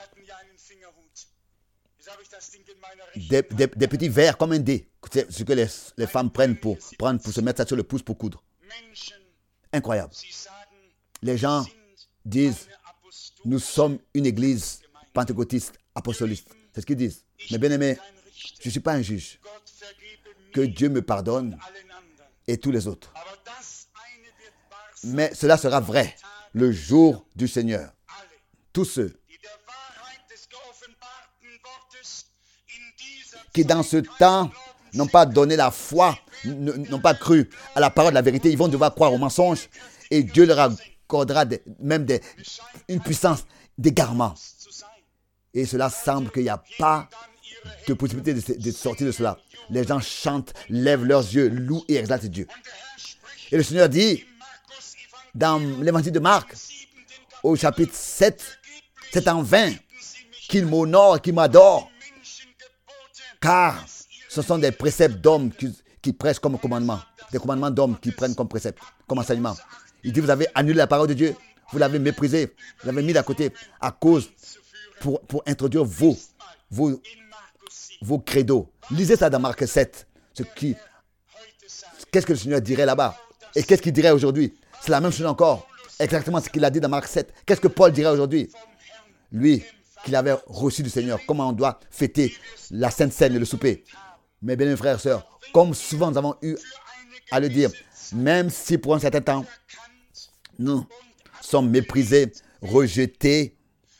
A: Des, des, des petits verres comme un dé. C'est ce que les, les femmes prennent pour, prendre, pour se mettre ça sur le pouce pour coudre. Incroyable. Les gens disent, nous sommes une église pentecôtiste, apostoliste. C'est ce qu'ils disent. Mais bien aimé, je ne suis pas un juge. Que Dieu me pardonne et tous les autres. Mais cela sera vrai le jour du Seigneur. Tous ceux qui dans ce temps n'ont pas donné la foi, n'ont pas cru à la parole de la vérité, ils vont devoir croire au mensonge et Dieu leur accordera des, même des, une puissance d'égarement. Et cela semble qu'il n'y a pas de possibilité de, de sortir de cela. Les gens chantent, lèvent leurs yeux, louent et exaltent Dieu. Et le Seigneur dit dans l'évangile de Marc, au chapitre sept, c'est en vain qu'il m'honore et qu'il m'adore. Car ce sont des préceptes d'hommes qui, qui prêchent comme commandement. Des commandements d'hommes qui prennent comme précepte, comme enseignement. Il dit, vous avez annulé la parole de Dieu. Vous l'avez méprisé. Vous l'avez mis d'à côté à cause pour, pour introduire vos, vos, vos credos. Lisez ça dans Marc sept. Ce qui, qu'est-ce que le Seigneur dirait là-bas? Et qu'est-ce qu'il dirait aujourd'hui? C'est la même chose encore. Exactement ce qu'il a dit dans Marc sept. Qu'est-ce que Paul dirait aujourd'hui? Lui, qu'il avait reçu du Seigneur. Comment on doit fêter la Sainte Seine et le souper. Mes bien frères et sœurs, comme souvent nous avons eu à le dire, même si pour un certain temps, nous sommes méprisés, rejetés,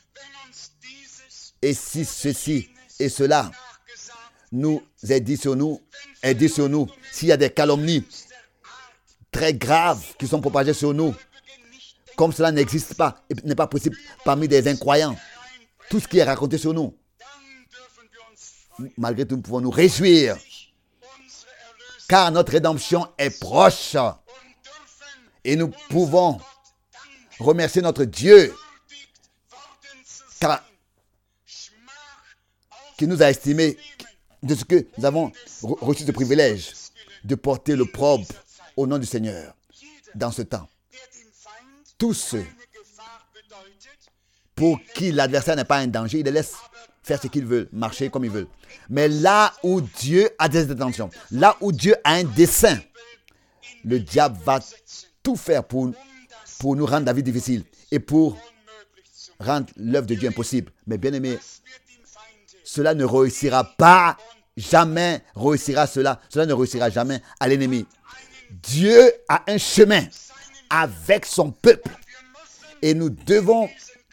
A: et si ceci et cela nous est dit sur nous, est dit sur nous, s'il y a des calomnies très graves qui sont propagées sur nous, comme cela n'existe pas et n'est pas possible parmi des incroyants, tout ce qui est raconté sur nous, malgré tout, nous pouvons nous réjouir, car notre rédemption est proche et nous pouvons remercier notre Dieu car, qui nous a estimés de ce que nous avons reçu ce privilège de porter l'opprobre au nom du Seigneur dans ce temps. Tous ceux pour qui l'adversaire n'est pas un danger, il les laisse faire ce qu'ils veulent, marcher comme ils veulent. Mais là où Dieu a des intentions, là où Dieu a un dessein, le diable va tout faire pour, pour nous rendre la vie difficile et pour rendre l'œuvre de Dieu impossible. Mais bien aimé, cela ne réussira pas jamais réussira cela. Cela ne réussira jamais à l'ennemi. Dieu a un chemin avec son peuple. Et nous devons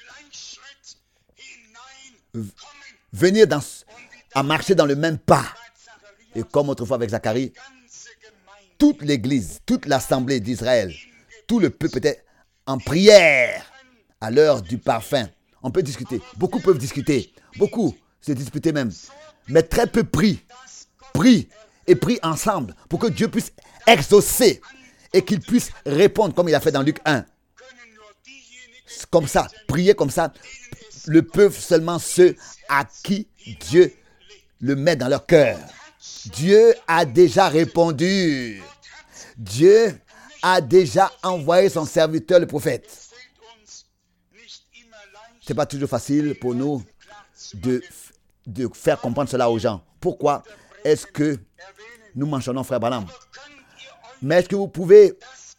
A: venir dans, à marcher dans le même pas. Et comme autrefois avec Zacharie, toute l'église, toute l'assemblée d'Israël, tout le peuple était en prière à l'heure du parfum. On peut discuter. Beaucoup peuvent discuter. Beaucoup se disputer même. Mais très peu prient. Prient et prient ensemble pour que Dieu puisse exaucer et qu'il puisse répondre comme il a fait dans Luc un. Comme ça, prier comme ça, le peuvent seulement ceux à qui Dieu le met dans leur cœur. Dieu a déjà répondu. Dieu a déjà envoyé son serviteur, le prophète. Ce n'est pas toujours facile pour nous de, de faire comprendre cela aux gens. Pourquoi est-ce que nous mentionnons frère Branham? Mais est-ce que vous pouvez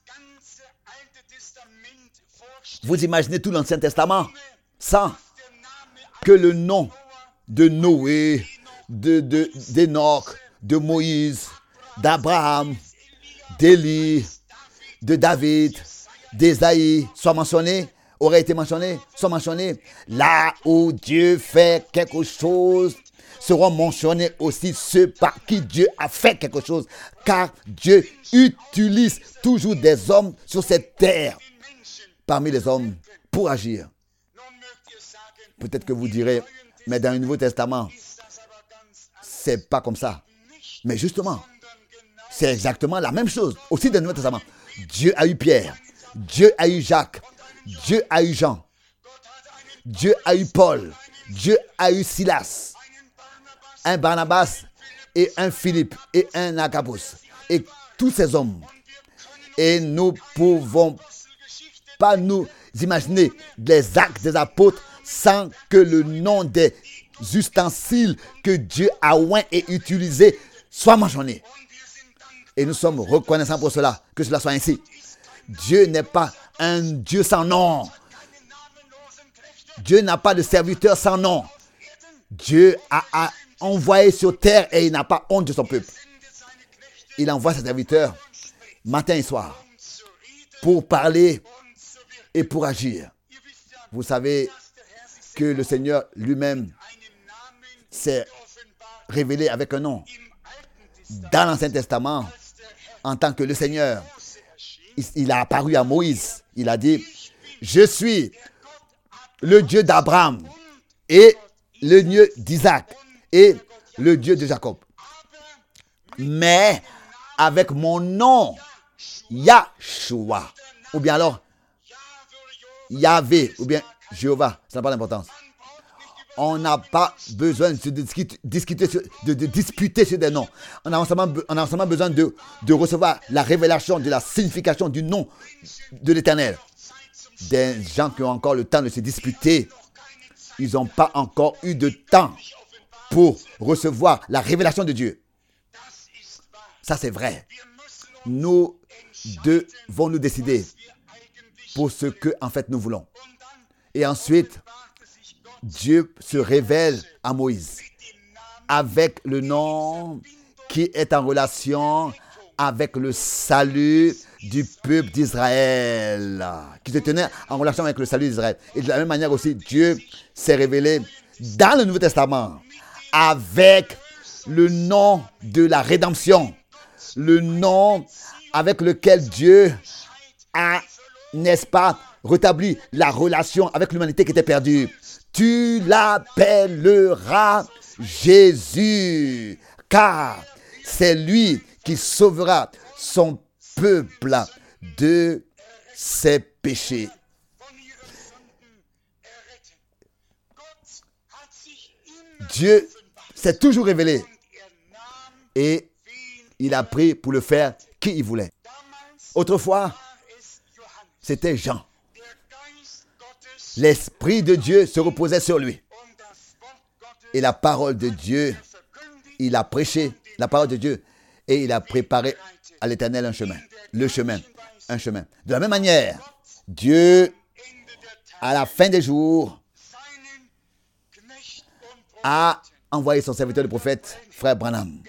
A: vous imaginer tout l'Ancien Testament sans que le nom de Noé, de, de, d'Enoch, de Moïse, d'Abraham, d'Élie, de David, d'Ésaïe soit mentionné, aurait été mentionné, soit mentionné. Là où Dieu fait quelque chose, seront mentionnés aussi ceux par qui Dieu a fait quelque chose. Car Dieu utilise toujours des hommes sur cette terre, parmi les hommes, pour agir. Peut-être que vous direz, mais dans le Nouveau Testament, c'est pas comme ça. Mais justement, c'est exactement la même chose. Aussi dans le Nouveau Testament. Dieu a eu Pierre. Dieu a eu Jacques. Dieu a eu Jean. Dieu a eu Paul. Dieu a eu Silas. Un Barnabas et un Philippe et un Agabus. Et tous ces hommes. Et nous ne pouvons pas nous imaginer les actes des apôtres sans que le nom des ustensiles que Dieu a oint et utilisé soit mentionné. Et nous sommes reconnaissants pour cela, que cela soit ainsi. Dieu n'est pas un Dieu sans nom. Dieu n'a pas de serviteur sans nom. Dieu a, a envoyé sur terre et il n'a pas honte de son peuple. Il envoie ses serviteurs matin et soir pour parler et pour agir. Vous savez que le Seigneur lui-même s'est révélé avec un nom. Dans l'Ancien Testament, en tant que le Seigneur, il a apparu à Moïse. Il a dit, je suis le Dieu d'Abraham et le Dieu d'Isaac et le Dieu de Jacob. Mais avec mon nom, Yahshua, ou bien alors Yahvé, ou bien Jéhovah, ça n'a pas d'importance. On n'a pas besoin de discuter, discuter sur, de, de disputer sur des noms. On a seulement, on a seulement besoin de, de recevoir la révélation de la signification du nom de l'Éternel. Des gens qui ont encore le temps de se disputer, ils n'ont pas encore eu de temps pour recevoir la révélation de Dieu. Ça, c'est vrai. Nous devons nous décider pour ce que, en fait, nous voulons. Et ensuite, Dieu se révèle à Moïse avec le nom qui est en relation avec le salut du peuple d'Israël, qui se tenait en relation avec le salut d'Israël. Et de la même manière aussi, Dieu s'est révélé dans le Nouveau Testament avec le nom de la rédemption, le nom avec lequel Dieu a, n'est-ce pas, rétabli la relation avec l'humanité qui était perdue. Tu l'appelleras Jésus, car c'est lui qui sauvera son peuple de ses péchés. Dieu s'est toujours révélé et il a pris pour le faire qui il voulait. Autrefois, c'était Jean. L'Esprit de Dieu se reposait sur lui. Et la parole de Dieu, il a prêché la parole de Dieu et il a préparé à l'Éternel un chemin. Le chemin, un chemin. De la même manière, Dieu, à la fin des jours, a envoyé son serviteur le prophète frère Branham.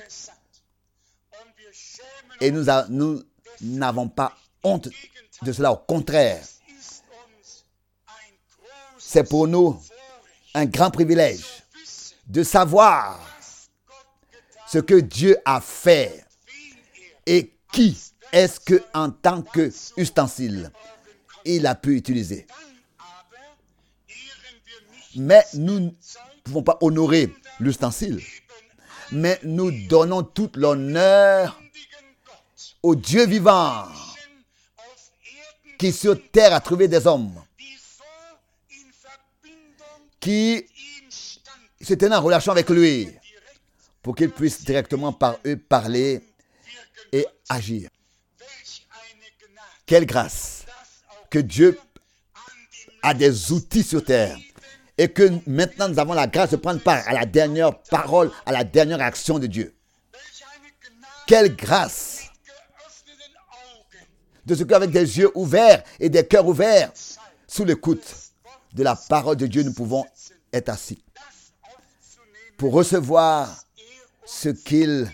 A: Et nous, a, nous n'avons pas honte de cela. Au contraire, c'est pour nous un grand privilège de savoir ce que Dieu a fait et qui est-ce que, en tant qu'ustensile, il a pu utiliser. Mais nous ne pouvons pas honorer l'ustensile, mais nous donnons tout l'honneur au Dieu vivant qui sur terre a trouvé des hommes qui se tenaient en relation avec lui pour qu'il puisse directement par eux parler et agir. Quelle grâce que Dieu a des outils sur terre et que maintenant nous avons la grâce de prendre part à la dernière parole, à la dernière action de Dieu. Quelle grâce de ce qu'avec des yeux ouverts et des cœurs ouverts, sous l'écoute de la parole de Dieu, nous pouvons être assis pour recevoir ce qu'il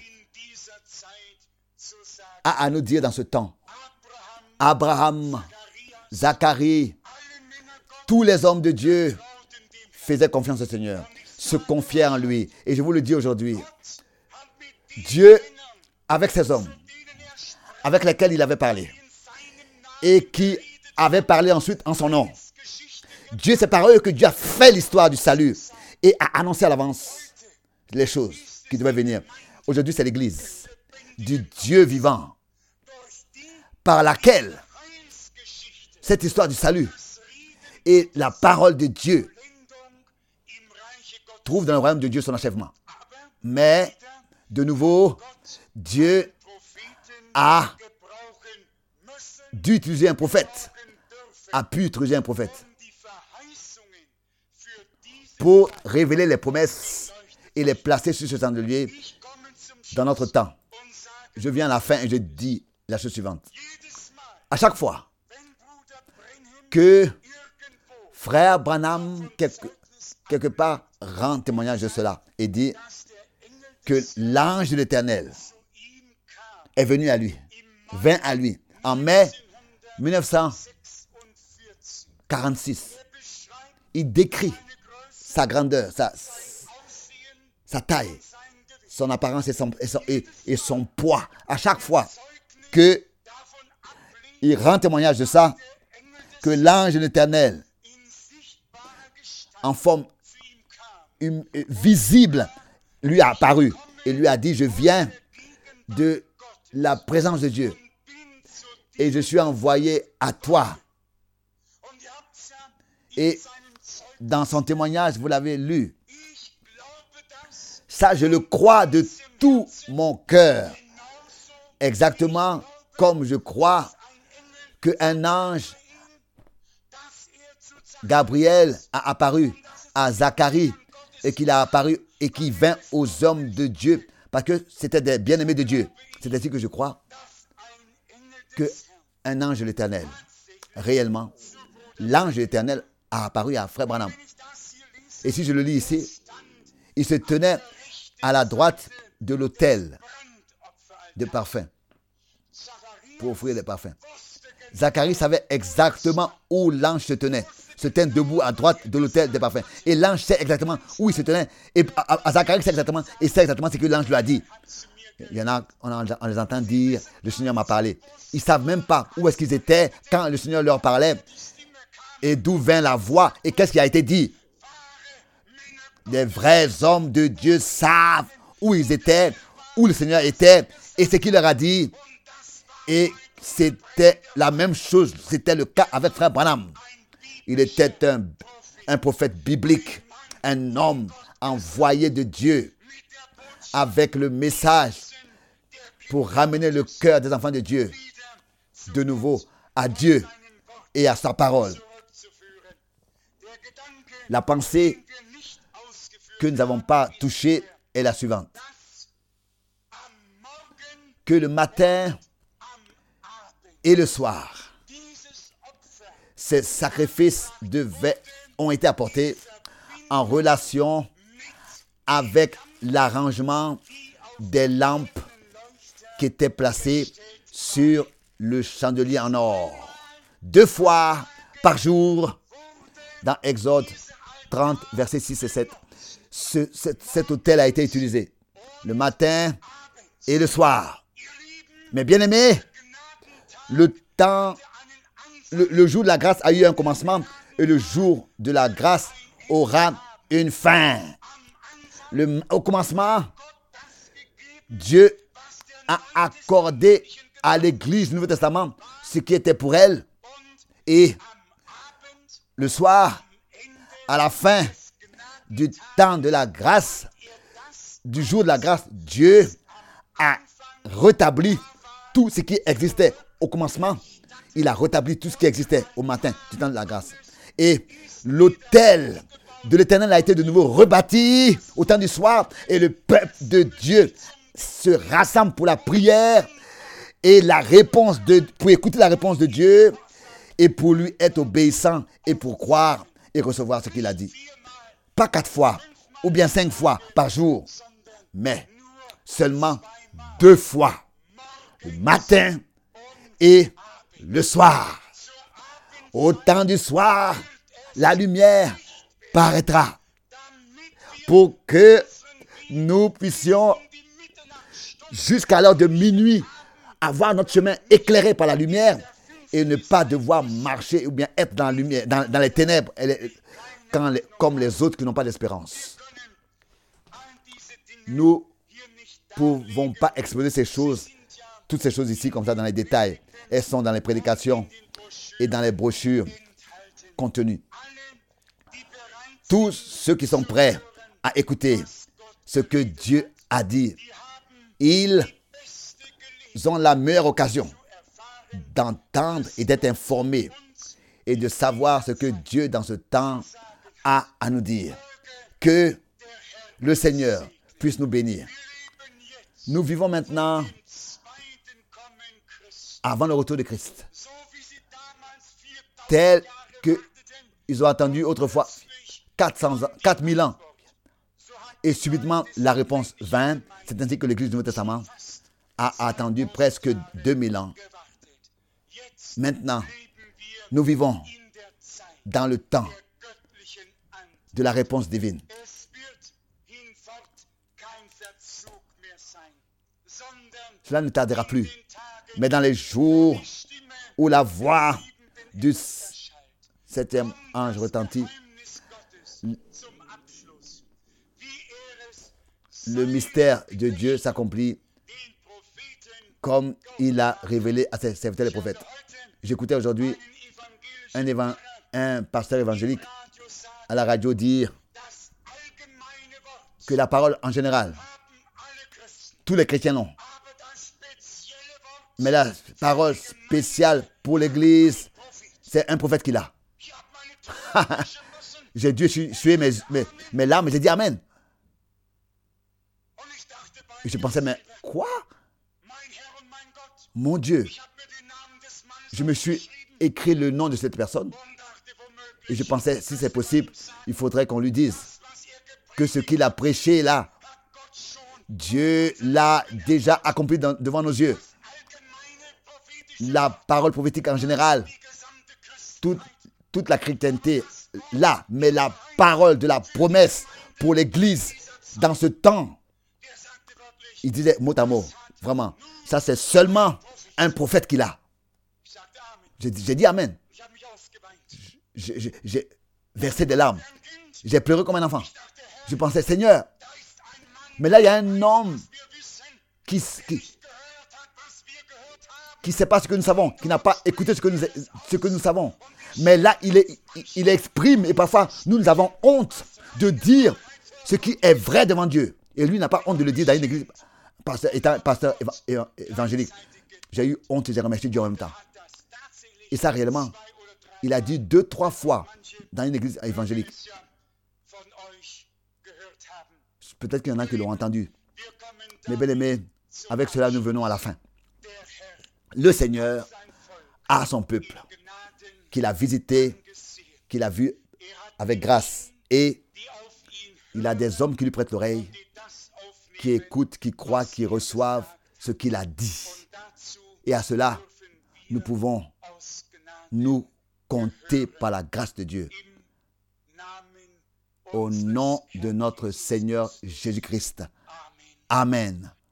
A: a à nous dire dans ce temps. Abraham, Zacharie, tous les hommes de Dieu faisaient confiance au Seigneur, se confiaient en lui. Et je vous le dis aujourd'hui, Dieu, avec ces hommes, avec lesquels il avait parlé, et qui avaient parlé ensuite en son nom, Dieu, c'est par eux que Dieu a fait l'histoire du salut et a annoncé à l'avance les choses qui devaient venir. Aujourd'hui, c'est l'Église du Dieu vivant par laquelle cette histoire du salut et la parole de Dieu trouve dans le royaume de Dieu son achèvement. Mais, de nouveau, Dieu a dû utiliser un prophète, a pu utiliser un prophète pour révéler les promesses et les placer sur ce chandelier dans notre temps. Je viens à la fin et je dis la chose suivante. À chaque fois que frère Branham, quelque, quelque part, rend témoignage de cela et dit que l'ange de l'Éternel est venu à lui, vint à lui en mai mille neuf cent quarante-six. Il décrit sa grandeur, sa, sa taille, son apparence et son, et, son, et, et son poids. À chaque fois que il rend témoignage de ça, que l'ange de l'Éternel, en forme hum, visible, lui a apparu et lui a dit, je viens de la présence de Dieu et je suis envoyé à toi. Et dans son témoignage, vous l'avez lu. Ça, je le crois de tout mon cœur. Exactement comme je crois qu'un ange, Gabriel, a apparu à Zacharie et qu'il a apparu et qui vint aux hommes de Dieu parce que c'était des bien-aimés de Dieu. C'est ainsi que je crois qu'un ange de l'Éternel, réellement, l'ange de l'Éternel a apparu à frère Branham. Et si je le lis ici, il se tenait à la droite de l'autel de parfum pour offrir des parfums. Zacharie savait exactement où l'ange se tenait. Se tenait debout à droite de l'autel des parfums. Et l'ange sait exactement où il se tenait. Et à, à Zacharie sait exactement, et sait exactement ce que l'ange lui a dit. Il y en a, on, en, on les entend dire, le Seigneur m'a parlé. Ils ne savent même pas où est-ce qu'ils étaient quand le Seigneur leur parlait. Et d'où vint la voix et qu'est-ce qui a été dit. Les vrais hommes de Dieu savent où ils étaient, où le Seigneur était et ce qu'il leur a dit. Et c'était la même chose, c'était le cas avec frère Branham. Il était un, un prophète biblique, un homme envoyé de Dieu avec le message pour ramener le cœur des enfants de Dieu de nouveau à Dieu et à sa parole. La pensée que nous n'avons pas touchée est la suivante. Que le matin et le soir, ces sacrifices devaient, ont été apportés en relation avec l'arrangement des lampes qui étaient placées sur le chandelier en or. Deux fois par jour, dans Exode trente, versets six et sept, ce, cet, cet autel a été utilisé le matin et le soir. Mais bien aimé, le temps, le, le jour de la grâce a eu un commencement et le jour de la grâce aura une fin. Le, au commencement, Dieu a accordé à l'Église du Nouveau Testament ce qui était pour elle. Et le soir, à la fin du temps de la grâce, du jour de la grâce, Dieu a rétabli tout ce qui existait au commencement. Il a rétabli tout ce qui existait au matin du temps de la grâce. Et l'autel de l'Éternel a été de nouveau rebâti au temps du soir. Et le peuple de Dieu se rassemble pour la prière et la réponse de, pour écouter la réponse de Dieu et pour lui être obéissant et pour croire et recevoir ce qu'il a dit. Pas quatre fois ou bien cinq fois par jour, mais seulement deux fois, le matin et le soir. Au temps du soir, la lumière paraîtra pour que nous puissions, jusqu'à l'heure de minuit, avoir notre chemin éclairé par la lumière et ne pas devoir marcher ou bien être dans la lumière, dans, dans les ténèbres, quand les, comme les autres qui n'ont pas d'espérance. Nous ne pouvons pas exposer ces choses, toutes ces choses ici comme ça dans les détails. Elles sont dans les prédications et dans les brochures contenues. Tous ceux qui sont prêts à écouter ce que Dieu a dit, ils ont la meilleure occasion d'entendre et d'être informés et de savoir ce que Dieu dans ce temps a à nous dire. Que le Seigneur puisse nous bénir. Nous vivons maintenant avant le retour de Christ. Tel qu'ils ont attendu autrefois quatre cents ans, quatre mille ans. Et subitement, la réponse vint. C'est ainsi que l'Église du Nouveau Testament a attendu presque deux mille ans. Maintenant, nous vivons dans le temps de la réponse divine. Cela ne tardera plus. Mais dans les jours où la voix du septième ange retentit, le mystère de Dieu s'accomplit comme il a révélé à ses serviteurs les prophètes. J'écoutais aujourd'hui un, évan- un pasteur évangélique à la radio dire que la parole en général, tous les chrétiens l'ont. Mais la parole spéciale pour l'Église, c'est un prophète qui l'a. J'ai dû suer mes, mes, mes larmes et j'ai dit Amen. Et je pensais, mais quoi? Mon Dieu, je me suis écrit le nom de cette personne et je pensais, si c'est possible, il faudrait qu'on lui dise que ce qu'il a prêché là, Dieu l'a déjà accompli dans, devant nos yeux. La parole prophétique en général, toute, toute la chrétienté là, mais la parole de la promesse pour l'Église dans ce temps, il disait mot à mot, vraiment, ça c'est seulement un prophète qui l'a. J'ai, j'ai dit Amen. J'ai, j'ai, j'ai versé des larmes. J'ai pleuré comme un enfant. Je pensais, Seigneur, mais là il y a un homme qui qui, qui ne sait pas ce que nous savons, qui n'a pas écouté ce que nous, ce que nous savons. Mais là, il, est, il, il exprime et parfois, nous, nous avons honte de dire ce qui est vrai devant Dieu. Et lui n'a pas honte de le dire dans une église, pasteur, étant pasteur évangélique. J'ai eu honte et j'ai remercié Dieu en même temps. Et ça, réellement, il a dit deux, trois fois dans une église évangélique. Peut-être qu'il y en a qui l'ont entendu. Mais bien aimés, avec cela, nous venons à la fin. Le Seigneur a son peuple qu'il a visité, qu'il a vu avec grâce. Et il a des hommes qui lui prêtent l'oreille, qui écoutent, qui croient, qui reçoivent ce qu'il a dit. Et à cela, nous pouvons nous compter par la grâce de Dieu. Au nom de notre Seigneur Jésus-Christ. Amen.